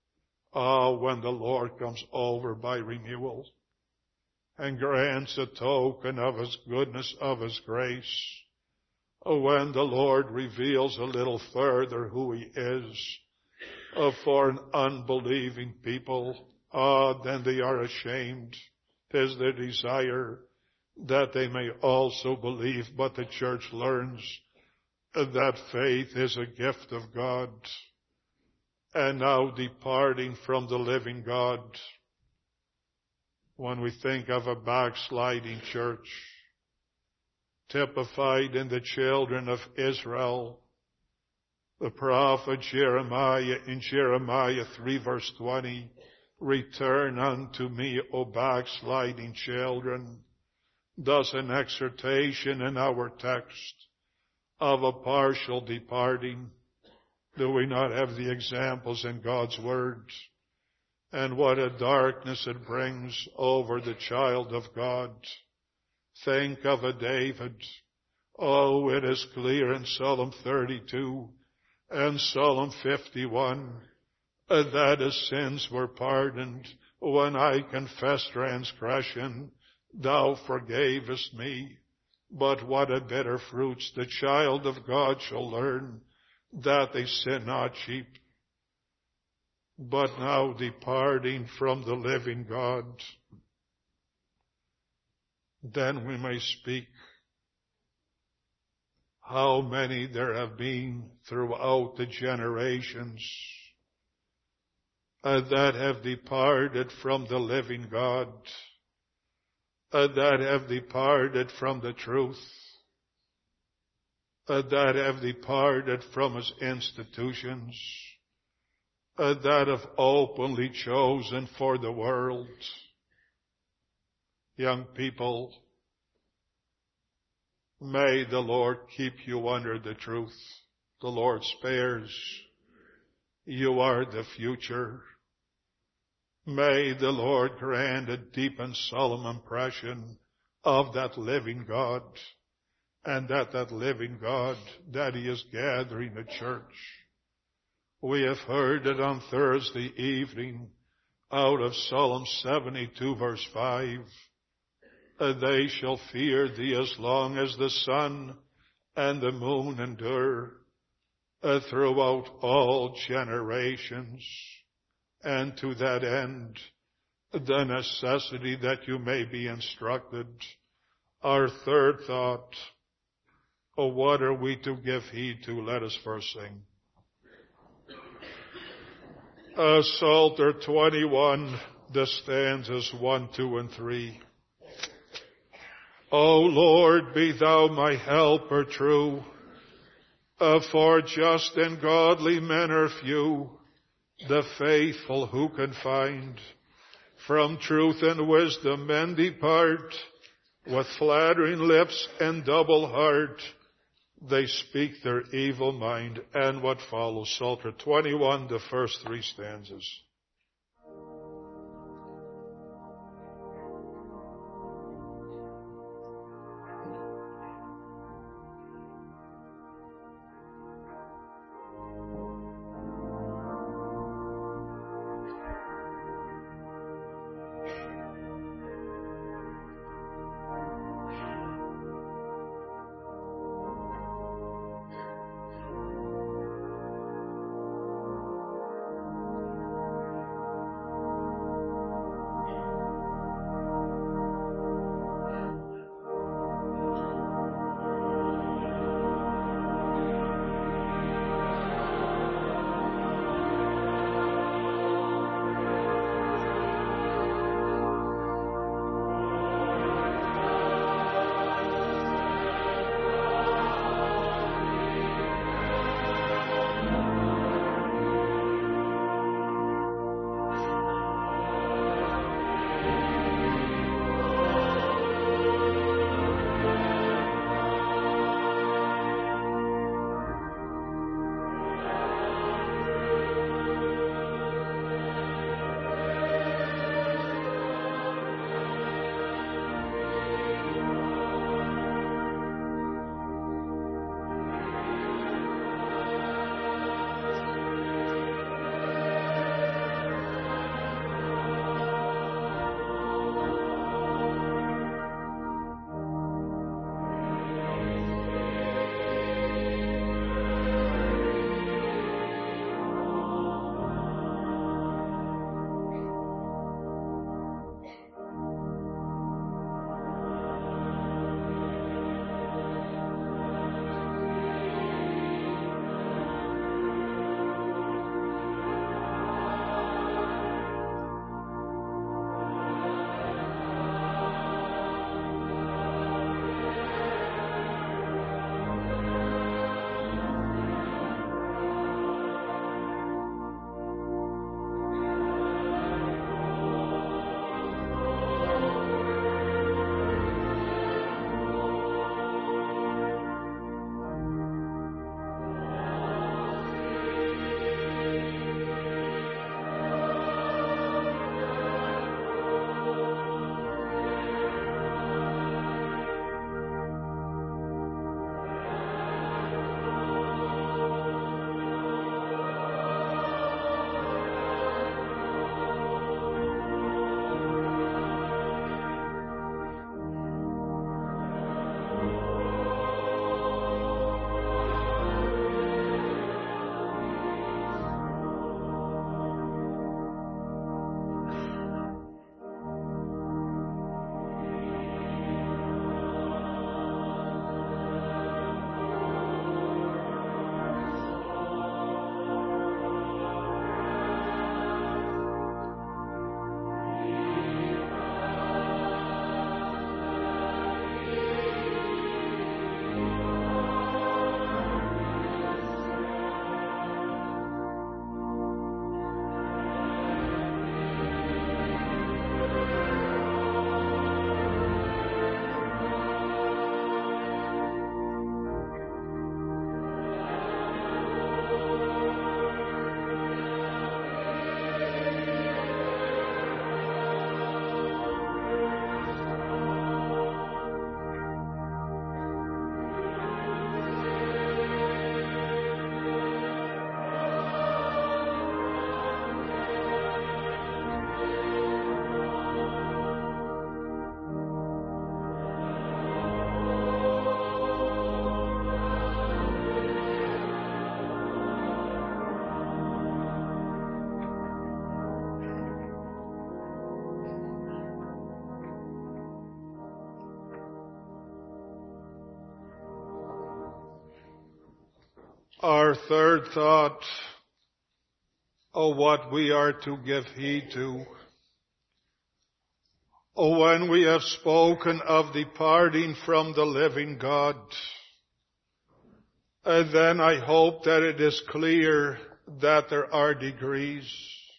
When the Lord comes over by renewal and grants a token of His goodness, of His grace, when the Lord reveals a little further who He is, for an unbelieving people, then they are ashamed. 'Tis their desire that they may also believe. But the church learns that faith is a gift of God. And now departing from the living God, when we think of a backsliding church, typified in the children of Israel, the prophet Jeremiah, in Jeremiah 3 verse 20, return unto me, O backsliding children. Thus an exhortation in our text of a partial departing. Do we not have the examples in God's Word? And what a darkness it brings over the child of God. Think of a David. Oh, it is clear in Psalm 32 and Psalm 51 that his sins were pardoned. When I confessed transgression, thou forgavest me. But what a bitter fruits the child of God shall learn, that they sin not cheap. But now departing from the living God, then we may speak how many there have been throughout the generations that have departed from the living God, that have departed from the truth, that have departed from His institutions, that have openly chosen for the world. Young people, may the Lord keep you under the truth. The Lord spares. You are the future. May the Lord grant a deep and solemn impression of that living God, and that living God that He is gathering a church. We have heard it on Thursday evening out of Psalm 72 verse 5. They shall fear Thee as long as the sun and the moon endure, throughout all generations. And to that end, the necessity that you may be instructed. Our third thought, what are we to give heed to? Let us first sing. Psalter 21, the stanzas 1, 2, and 3. O Lord, be Thou my helper true, for just and godly men are few, the faithful who can find. From truth and wisdom men depart, with flattering lips and double heart, they speak their evil mind. And what follows, Psalter 21, the first 3 stanzas. Our third thought, what we are to give heed to. When we have spoken of departing from the living God, then I hope that it is clear that there are degrees.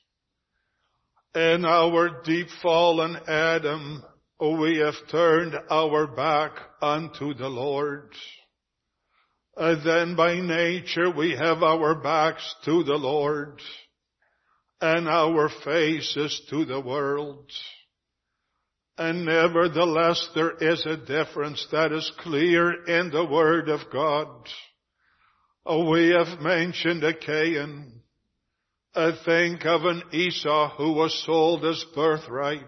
In our deep fallen Adam, we have turned our back unto the Lord. Then by nature we have our backs to the Lord and our faces to the world. And nevertheless there is a difference that is clear in the Word of God. We have mentioned a Cain. Think of an Esau who was sold his birthright.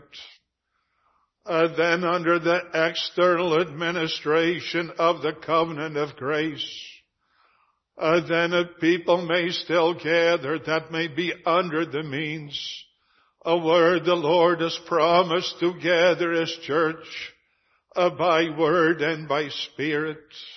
Then under the external administration of the covenant of grace, then a people may still gather that may be under the means where the Lord has promised to gather His church by word and by spirit.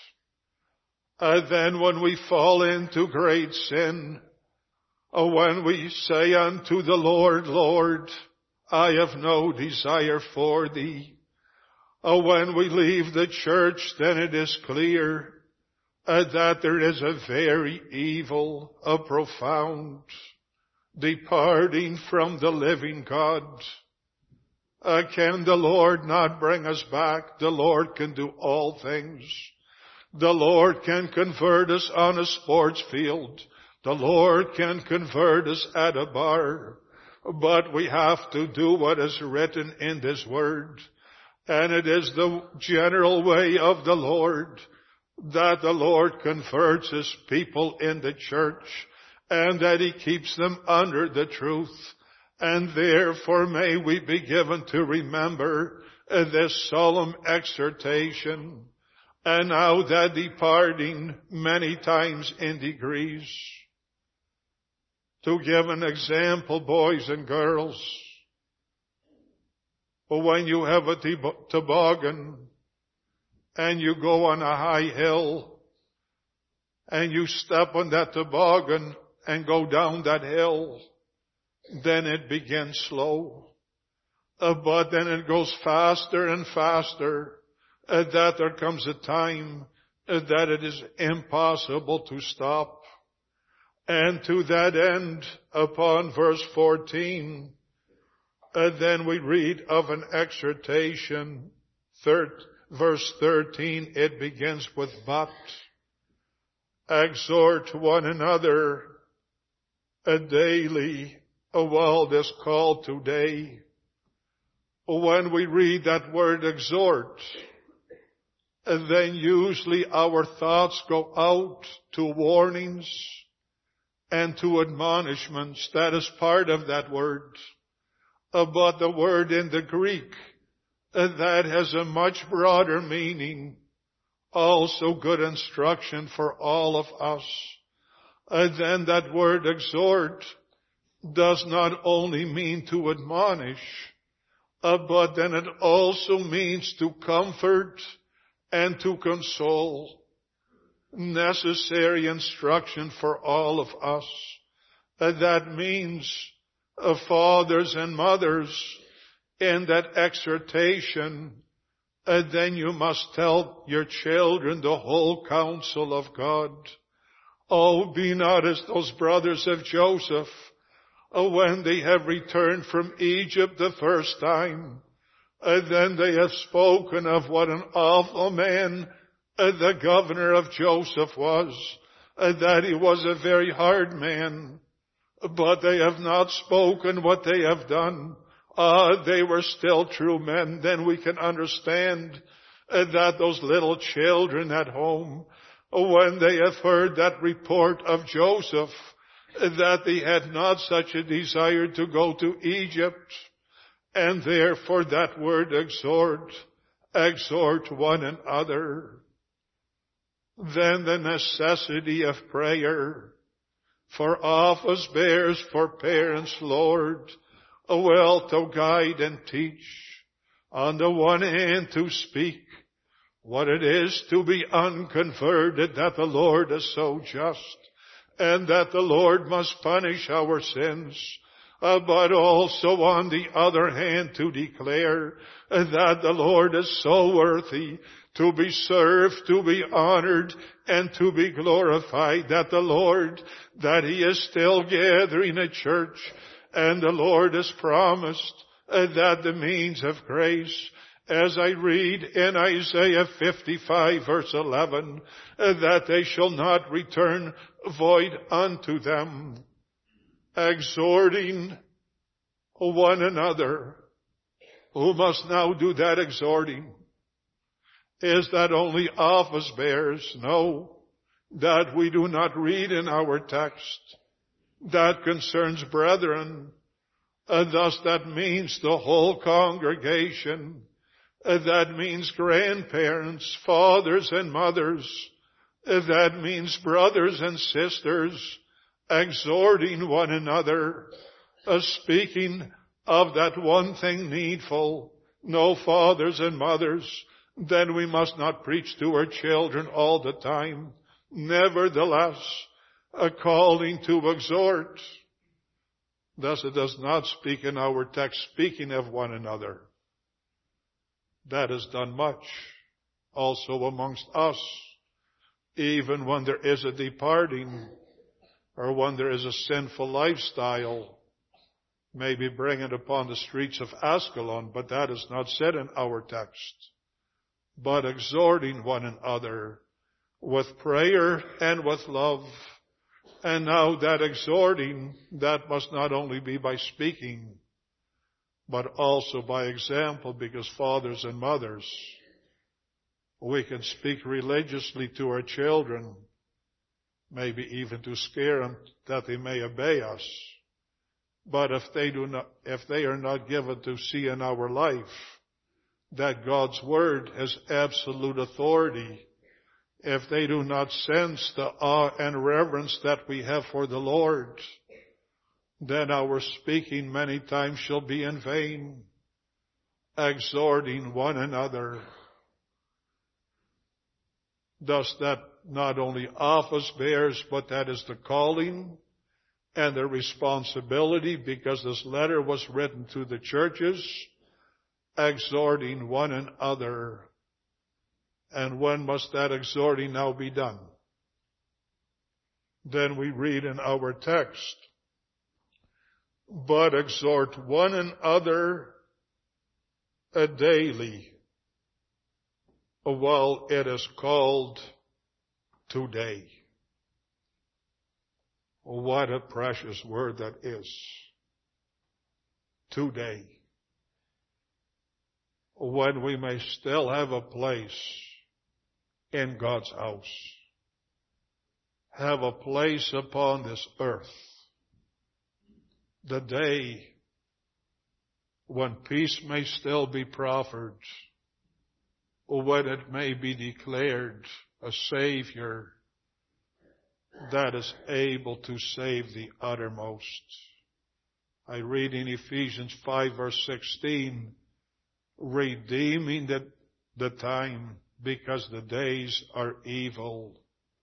Then when we fall into great sin, when we say unto the Lord, Lord, I have no desire for Thee. When we leave the church, then it is clear that there is a very evil, a profound departing from the living God. Can the Lord not bring us back? The Lord can do all things. The Lord can convert us on a sports field. The Lord can convert us at a bar. But we have to do what is written in this Word. And it is the general way of the Lord that the Lord converts His people in the church and that He keeps them under the truth. And therefore may we be given to remember this solemn exhortation. And now that departing many times in degrees. To give an example, boys and girls, when you have a toboggan and you go on a high hill and you step on that toboggan and go down that hill, then it begins slow. But then it goes faster and faster, that there comes a time that it is impossible to stop. And to that end, upon verse 14, then we read of an exhortation. Verse 13, it begins with but. Exhort one another daily, while this call today. When we read that word exhort, then usually our thoughts go out to warnings and to admonishments. That is part of that word. But the word in the Greek, that has a much broader meaning. Also good instruction for all of us. Then that word exhort does not only mean to admonish, but then it also means to comfort and to console. Necessary instruction for all of us. That means fathers and mothers in that exhortation, then you must tell your children the whole counsel of God. Oh, be not as those brothers of Joseph when they have returned from Egypt the first time. Then they have spoken of what an awful man the governor of Joseph was, that he was a very hard man, but they have not spoken what they have done. They were still true men. Then we can understand that those little children at home, when they have heard that report of Joseph, that they had not such a desire to go to Egypt, and therefore that word exhort one another. Then the necessity of prayer for office bearers, for parents, Lord, well to guide and teach. On the one hand to speak what it is to be unconverted, that the Lord is so just. and that the Lord must punish our sins, but also on the other hand to declare that the Lord is so worthy to be served, to be honored, and to be glorified, that the Lord, that He is still gathering a church, and the Lord has promised that the means of grace, as I read in Isaiah 55 verse 11, that they shall not return void unto them, exhorting one another. Who must now do that exhorting? Is that only office bearers? No, that we do not read in our text. That concerns brethren. Thus that means the whole congregation. That means grandparents, fathers and mothers. That means brothers and sisters exhorting one another, speaking of that one thing needful. No, fathers and mothers, then we must not preach to our children all the time. Nevertheless, a calling to exhort. Thus it does not speak in our text speaking of one another. That is done much also amongst us, even when there is a departing or when there is a sinful lifestyle, maybe bring it upon the streets of Ascalon, but that is not said in our text. But exhorting one another with prayer and with love. And now that exhorting, that must not only be by speaking, but also by example, because fathers and mothers, we can speak religiously to our children, maybe even to scare them that they may obey us. But if they are not given to see in our life that God's Word has absolute authority, if they do not sense the awe and reverence that we have for the Lord, then our speaking many times shall be in vain, exhorting one another. Thus that not only office bears, but that is the calling and the responsibility, because this letter was written to the churches, exhorting one another. And when must that exhorting now be done? Then we read in our text, but exhort one another daily, while it is called today. What a precious word that is. Today. When we may still have a place in God's house. Have a place upon this earth. The day when peace may still be proffered, or when it may be declared a Savior that is able to save the uttermost. I read in Ephesians 5 verse 16, redeeming the time, because the days are evil.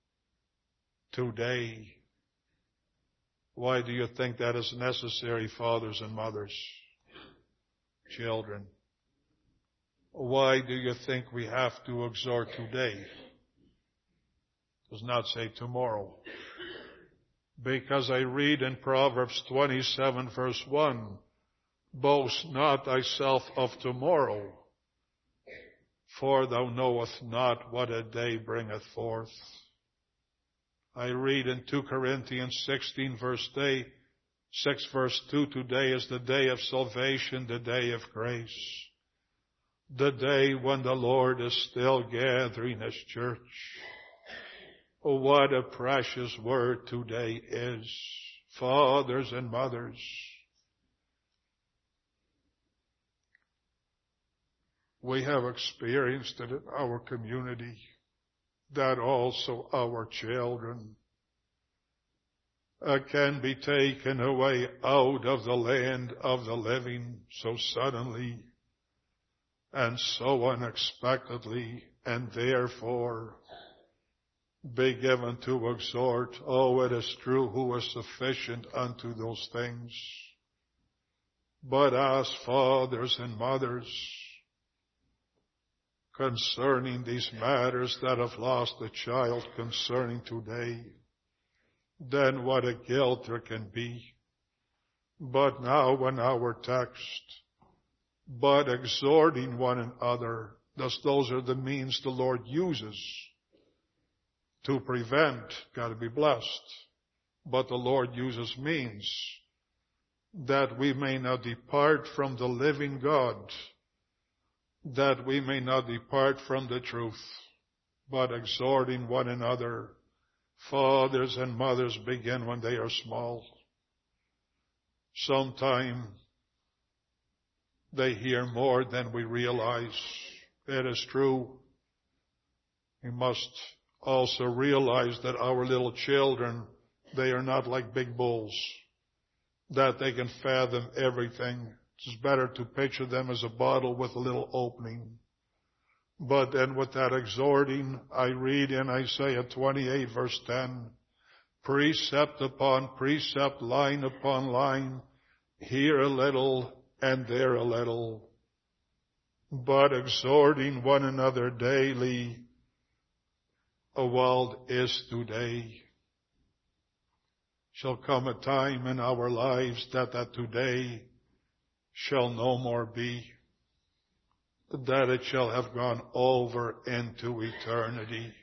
Today. Why do you think that is necessary, fathers and mothers? Children. Why do you think we have to exhort today? It does not say tomorrow. Because I read in Proverbs 27 verse 1, boast not thyself of tomorrow, for thou knowest not what a day bringeth forth. I read in 2 Corinthians 16 verse 6 verse 2, today is the day of salvation, the day of grace. The day when the Lord is still gathering His church. Oh, what a precious word today is, fathers and mothers. We have experienced it in our community, that also our children can be taken away out of the land of the living so suddenly and so unexpectedly, and therefore be given to exhort. Oh, it is true, who is sufficient unto those things. But as fathers and mothers, concerning these matters that have lost a child concerning today, then what a guilt there can be. But now in our text, but exhorting one another, thus those are the means the Lord uses to prevent, gotta be blessed. But the Lord uses means that we may not depart from the living God, that we may not depart from the truth, but exhorting one another. Fathers and mothers begin when they are small. Sometime they hear more than we realize. It is true. We must also realize that our little children, they are not like big bulls, that they can fathom everything. It's better to picture them as a bottle with a little opening. But then with that exhorting, I read in Isaiah 28 verse 10, precept upon precept, line upon line, here a little and there a little, but exhorting one another daily, while it is today. Shall come a time in our lives that today shall no more be, that it shall have gone over into eternity.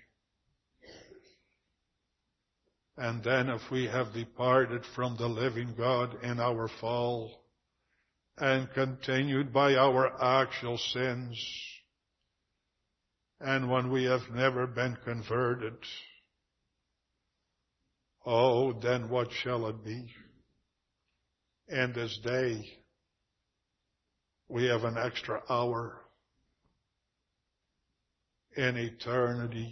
And then if we have departed from the living God in our fall and continued by our actual sins, and when we have never been converted, oh, then what shall it be? And this day, we have an extra hour in eternity.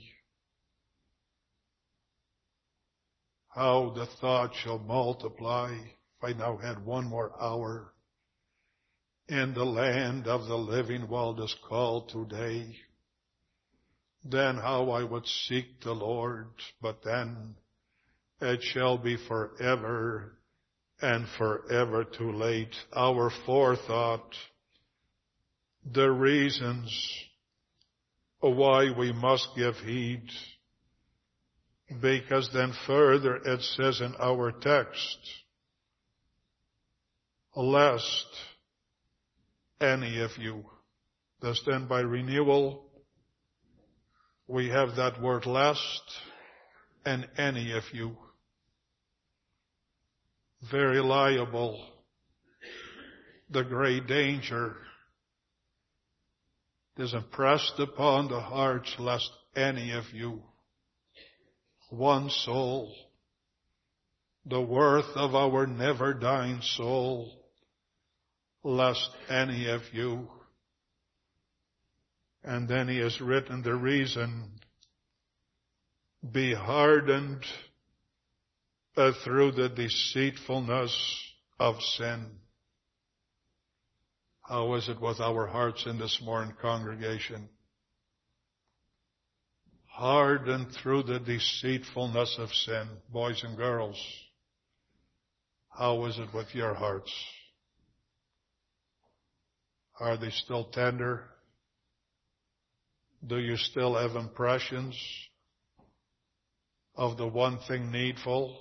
How the thought shall multiply if I now had one more hour in the land of the living while it is called today. Then how I would seek the Lord, but then it shall be forever and forever too late. Our forethought, the reasons why we must give heed, because then further it says in our text, lest any of you, thus then by renewal, we have that word lest and any of you. Very liable. The great danger is impressed upon the hearts, lest any of you, one soul, the worth of our never dying soul, lest any of you. And then he has written the reason, be hardened through the deceitfulness of sin. How is it with our hearts in this morning, congregation? Hardened through the deceitfulness of sin. Boys and girls, how is it with your hearts? Are they still tender? Do you still have impressions of the one thing needful?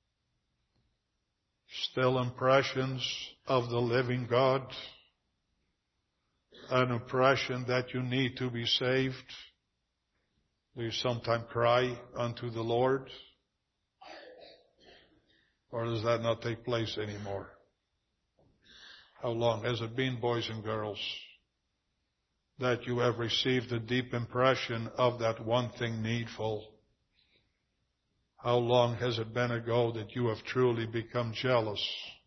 Still impressions of the living God? An impression that you need to be saved? Do you sometimes cry unto the Lord? Or does that not take place anymore? How long has it been, boys and girls, that you have received a deep impression of that one thing needful? How long has it been ago that you have truly become jealous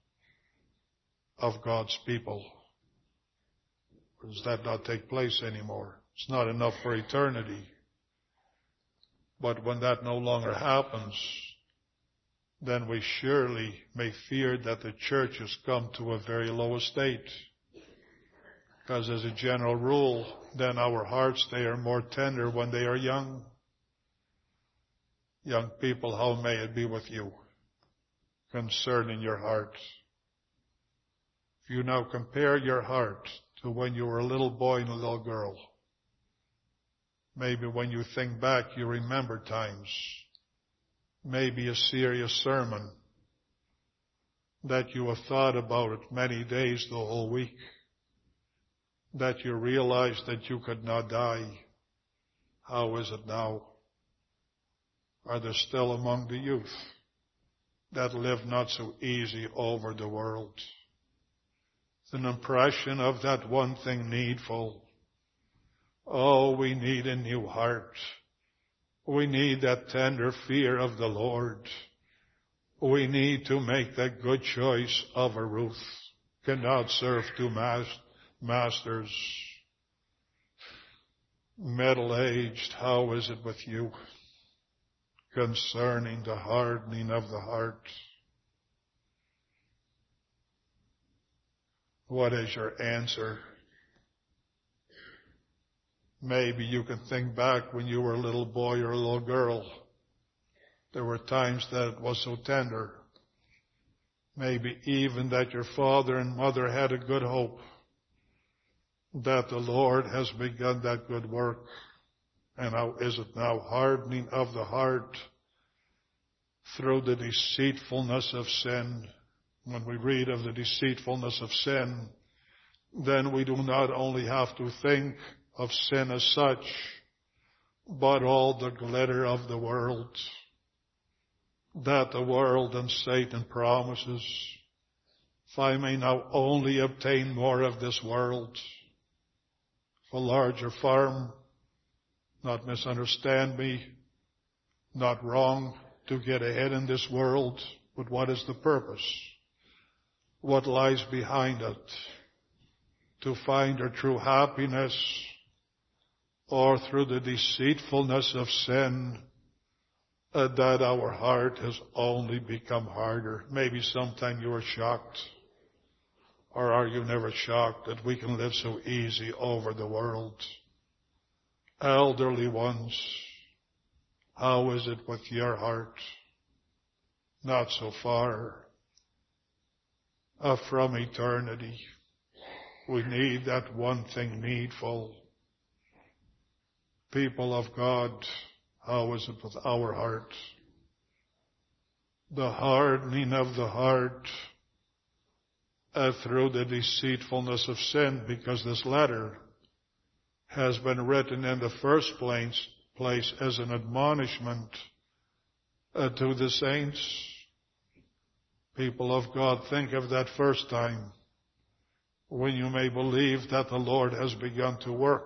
of God's people? Or does that not take place anymore? It's not enough for eternity. But when that no longer happens, then we surely may fear that the church has come to a very low estate. Because as a general rule, then our hearts, they are more tender when they are young. Young people, how may it be with you concerning your heart? If you now compare your heart to when you were a little boy and a little girl, maybe when you think back, you remember times, maybe a serious sermon that you have thought about it many days the whole week, that you realized that you could not die. How is it now? Are there still among the youth that live not so easy over the world? It's an impression of that one thing needful. Oh, we need a new heart. We need that tender fear of the Lord. We need to make that good choice of a Ruth. Cannot serve two masters. Middle-aged, how is it with you concerning the hardening of the heart? What is your answer? Maybe you can think back when you were a little boy or a little girl. There were times that it was so tender. Maybe even that your father and mother had a good hope that the Lord has begun that good work. And how is it now? Hardening of the heart through the deceitfulness of sin. When we read of the deceitfulness of sin, then we do not only have to think of sin as such, but all the glitter of the world that the world and Satan promises. If I may now only obtain more of this world, a larger farm, not misunderstand me, not wrong to get ahead in this world, but what is the purpose? What lies behind it? To find our true happiness, or through the deceitfulness of sin, that our heart has only become harder. Maybe sometime you are shocked. Or are you never shocked that we can live so easy over the world? Elderly ones, how is it with your heart? Not so far from eternity. We need that one thing needful. People of God, how is it with our heart? The hardening of the heart through the deceitfulness of sin, because this letter has been written in the first place as an admonishment to the saints. People of God, think of that first time when you may believe that the Lord has begun to work.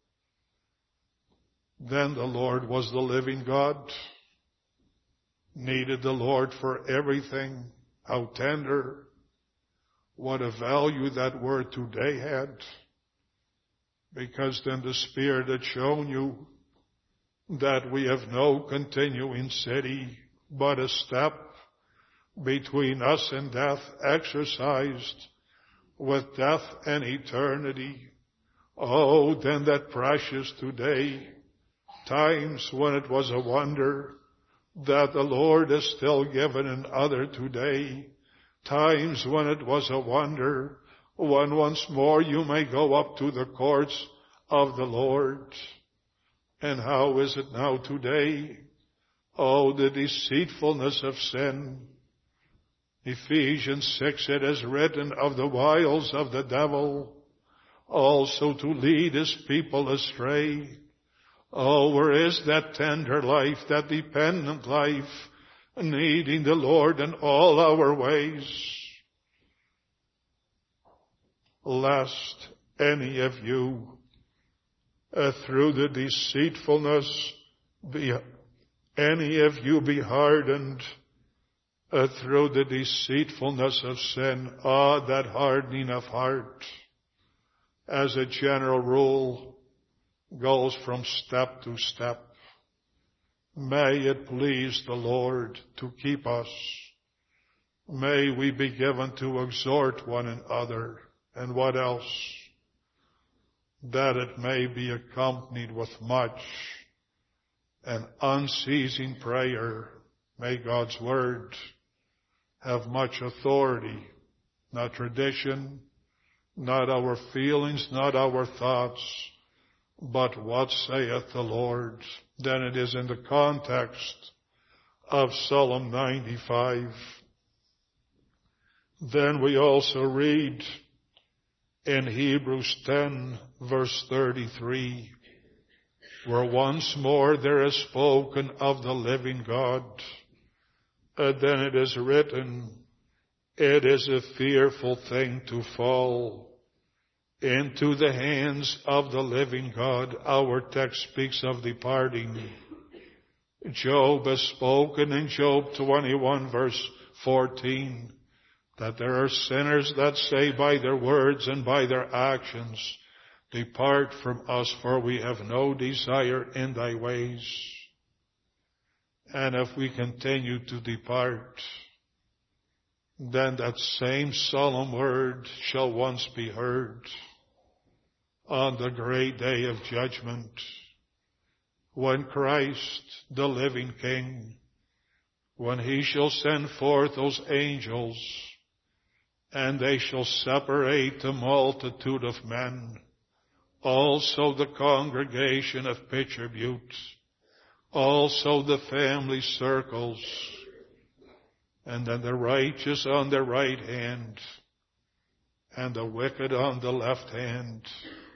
Then the Lord was the living God, needed the Lord for everything. How tender, what a value that word today had. Because then the Spirit had shown you that we have no continuing city, but a step between us and death, exercised with death and eternity. Oh, then that precious today, times when it was a wonder that the Lord has still given another today, times when it was a wonder when once more you may go up to the courts of the Lord. And how is it now today? Oh, the deceitfulness of sin. Ephesians 6, it is written of the wiles of the devil, also to lead his people astray. Oh, where is that tender life, that dependent life, needing the Lord in all our ways? Lest any of you, through the deceitfulness, be hardened through the deceitfulness of sin. That hardening of heart, as a general rule, goes from step to step. May it please the Lord to keep us. May we be given to exhort one another. And what else? That it may be accompanied with much and unceasing prayer. May God's Word have much authority, not tradition, not our feelings, not our thoughts, but what saith the Lord. Then it is in the context of Psalm 95. Then we also read in Hebrews 10 verse 33, where once more there is spoken of the living God. Then it is written, it is a fearful thing to fall into the hands of the living God. Our text speaks of departing. Job has spoken in Job 21 verse 14 that there are sinners that say by their words and by their actions, depart from us, for we have no desire in thy ways. And if we continue to depart, then that same solemn word shall once be heard on the great day of judgment, when Christ, the living King, when he shall send forth those angels, and they shall separate the multitude of men, also the congregation of Pitcher Butte, also the family circles, and then the righteous on the right hand, and the wicked on the left hand.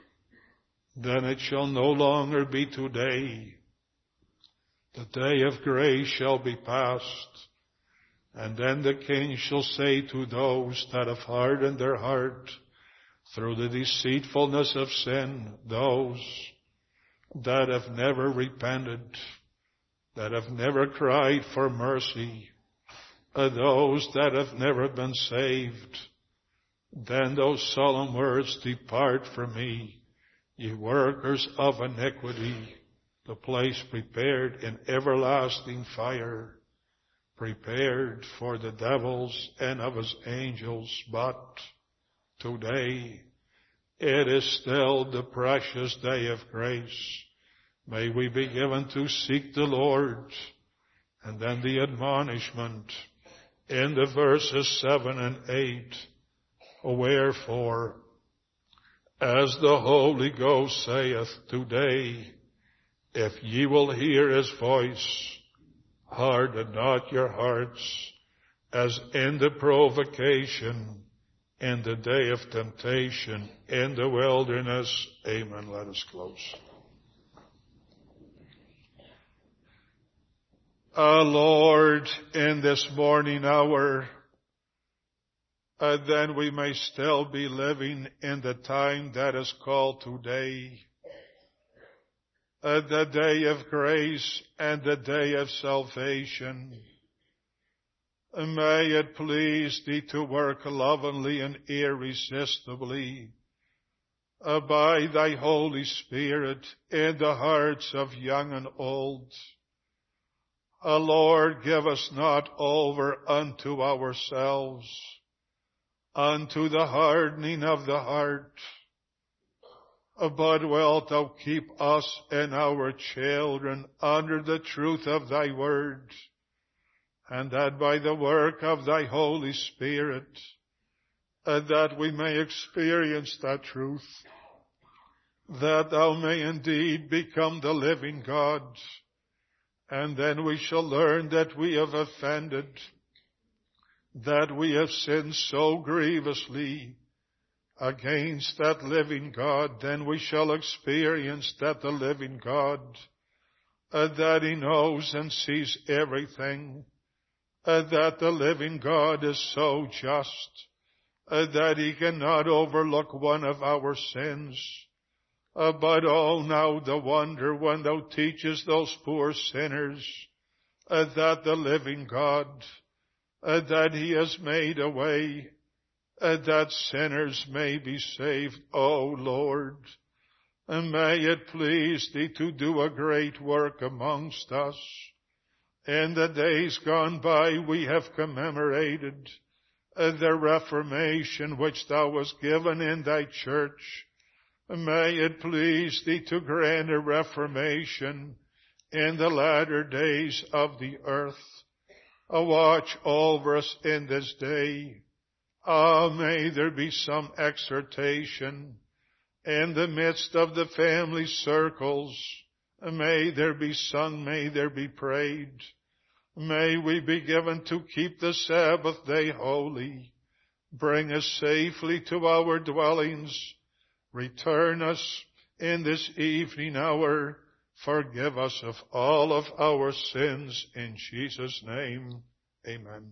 Then it shall no longer be today. The day of grace shall be past. And then the King shall say to those that have hardened their heart through the deceitfulness of sin, those that have never repented, that have never cried for mercy, those that have never been saved, then those solemn words, depart from me, ye workers of iniquity, the place prepared in everlasting fire, prepared for the devils and of his angels. But today it is still the precious day of grace. May we be given to seek the Lord. And then the admonishment in the verses 7 and 8. Wherefore, as the Holy Ghost saith today, if ye will hear his voice, harden not your hearts, as in the provocation, in the day of temptation, in the wilderness. Amen. Let us close. Lord, in this morning hour, then we may still be living in the time that is called today, the day of grace and the day of salvation. May it please thee to work lovingly and irresistibly by thy Holy Spirit in the hearts of young and old. Lord, give us not over unto ourselves, unto the hardening of the heart, but wilt thou keep us and our children under the truth of thy word, and that by the work of thy Holy Spirit, that we may experience that truth, that thou may indeed become the living God, and then we shall learn that we have offended, that we have sinned so grievously against that living God. Then we shall experience that the living God, that he knows and sees everything, that the living God is so just, that he cannot overlook one of our sins. But oh, now the wonder when thou teachest those poor sinners, that the living God, that he has made a way, that sinners may be saved. O Lord, and may it please thee to do a great work amongst us. In the days gone by we have commemorated the Reformation which thou hast given in thy church. May it please thee to grant a Reformation in the latter days of the earth. Watch over us in this day. May there be some exhortation in the midst of the family circles. May there be sung, may there be prayed. May we be given to keep the Sabbath day holy. Bring us safely to our dwellings. Return us in this evening hour. Forgive us of all of our sins in Jesus' name. Amen.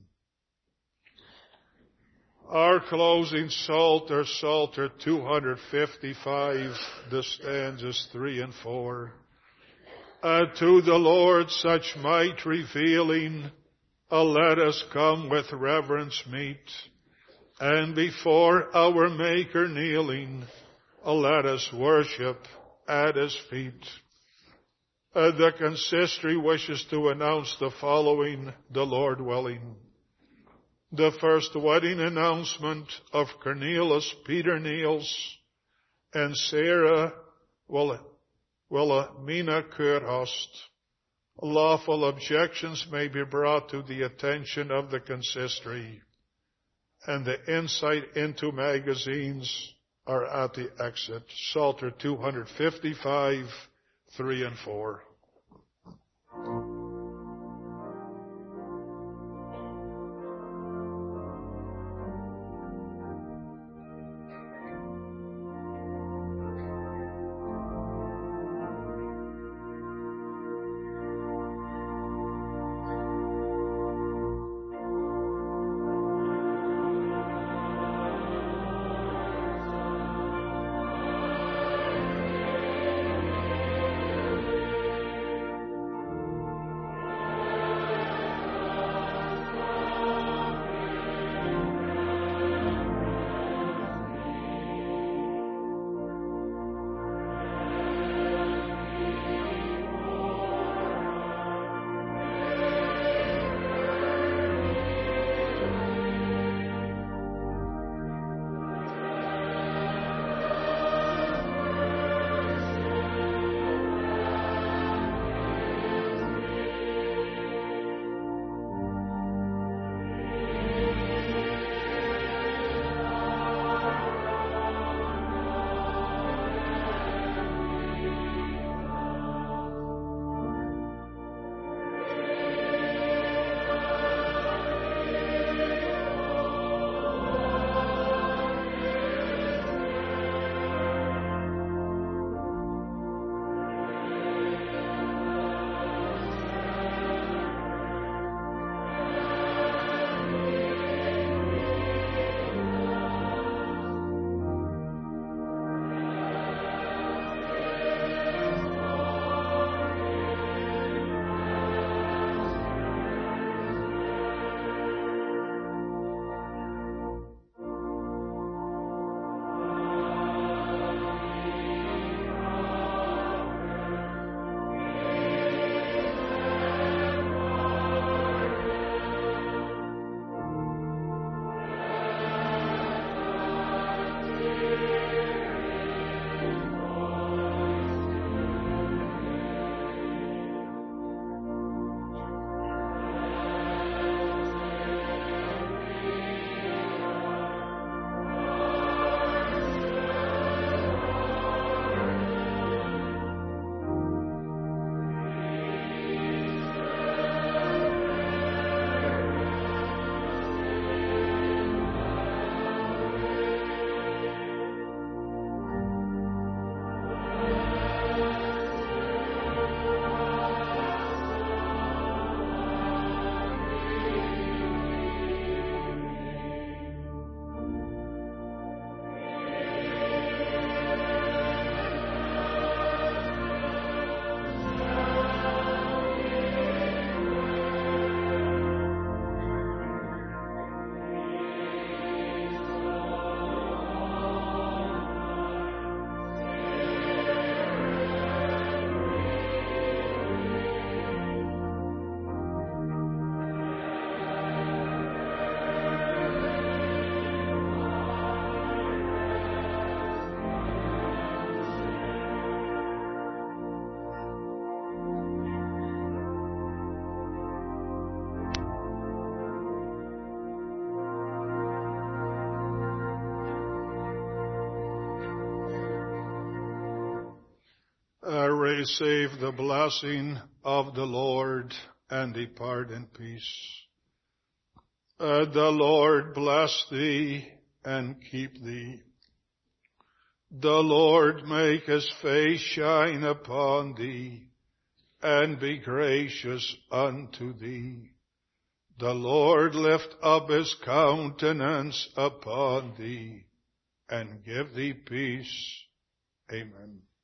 Our closing Psalter, Psalter 255, the stanzas 3 and 4. To the Lord such might revealing, let us come with reverence meet, and before our Maker kneeling, let us worship at His feet. The consistory wishes to announce the following, the Lord willing. The first wedding announcement of Cornelius Peter Niels and Sarah Wilhelmina Kurhorst. Lawful objections may be brought to the attention of the consistory, and the insight into magazines are at the exit. Psalter 255, 3 and 4. Receive the blessing of the Lord and depart in peace. The Lord bless thee and keep thee. The Lord make his face shine upon thee and be gracious unto thee. The Lord lift up his countenance upon thee and give thee peace. Amen.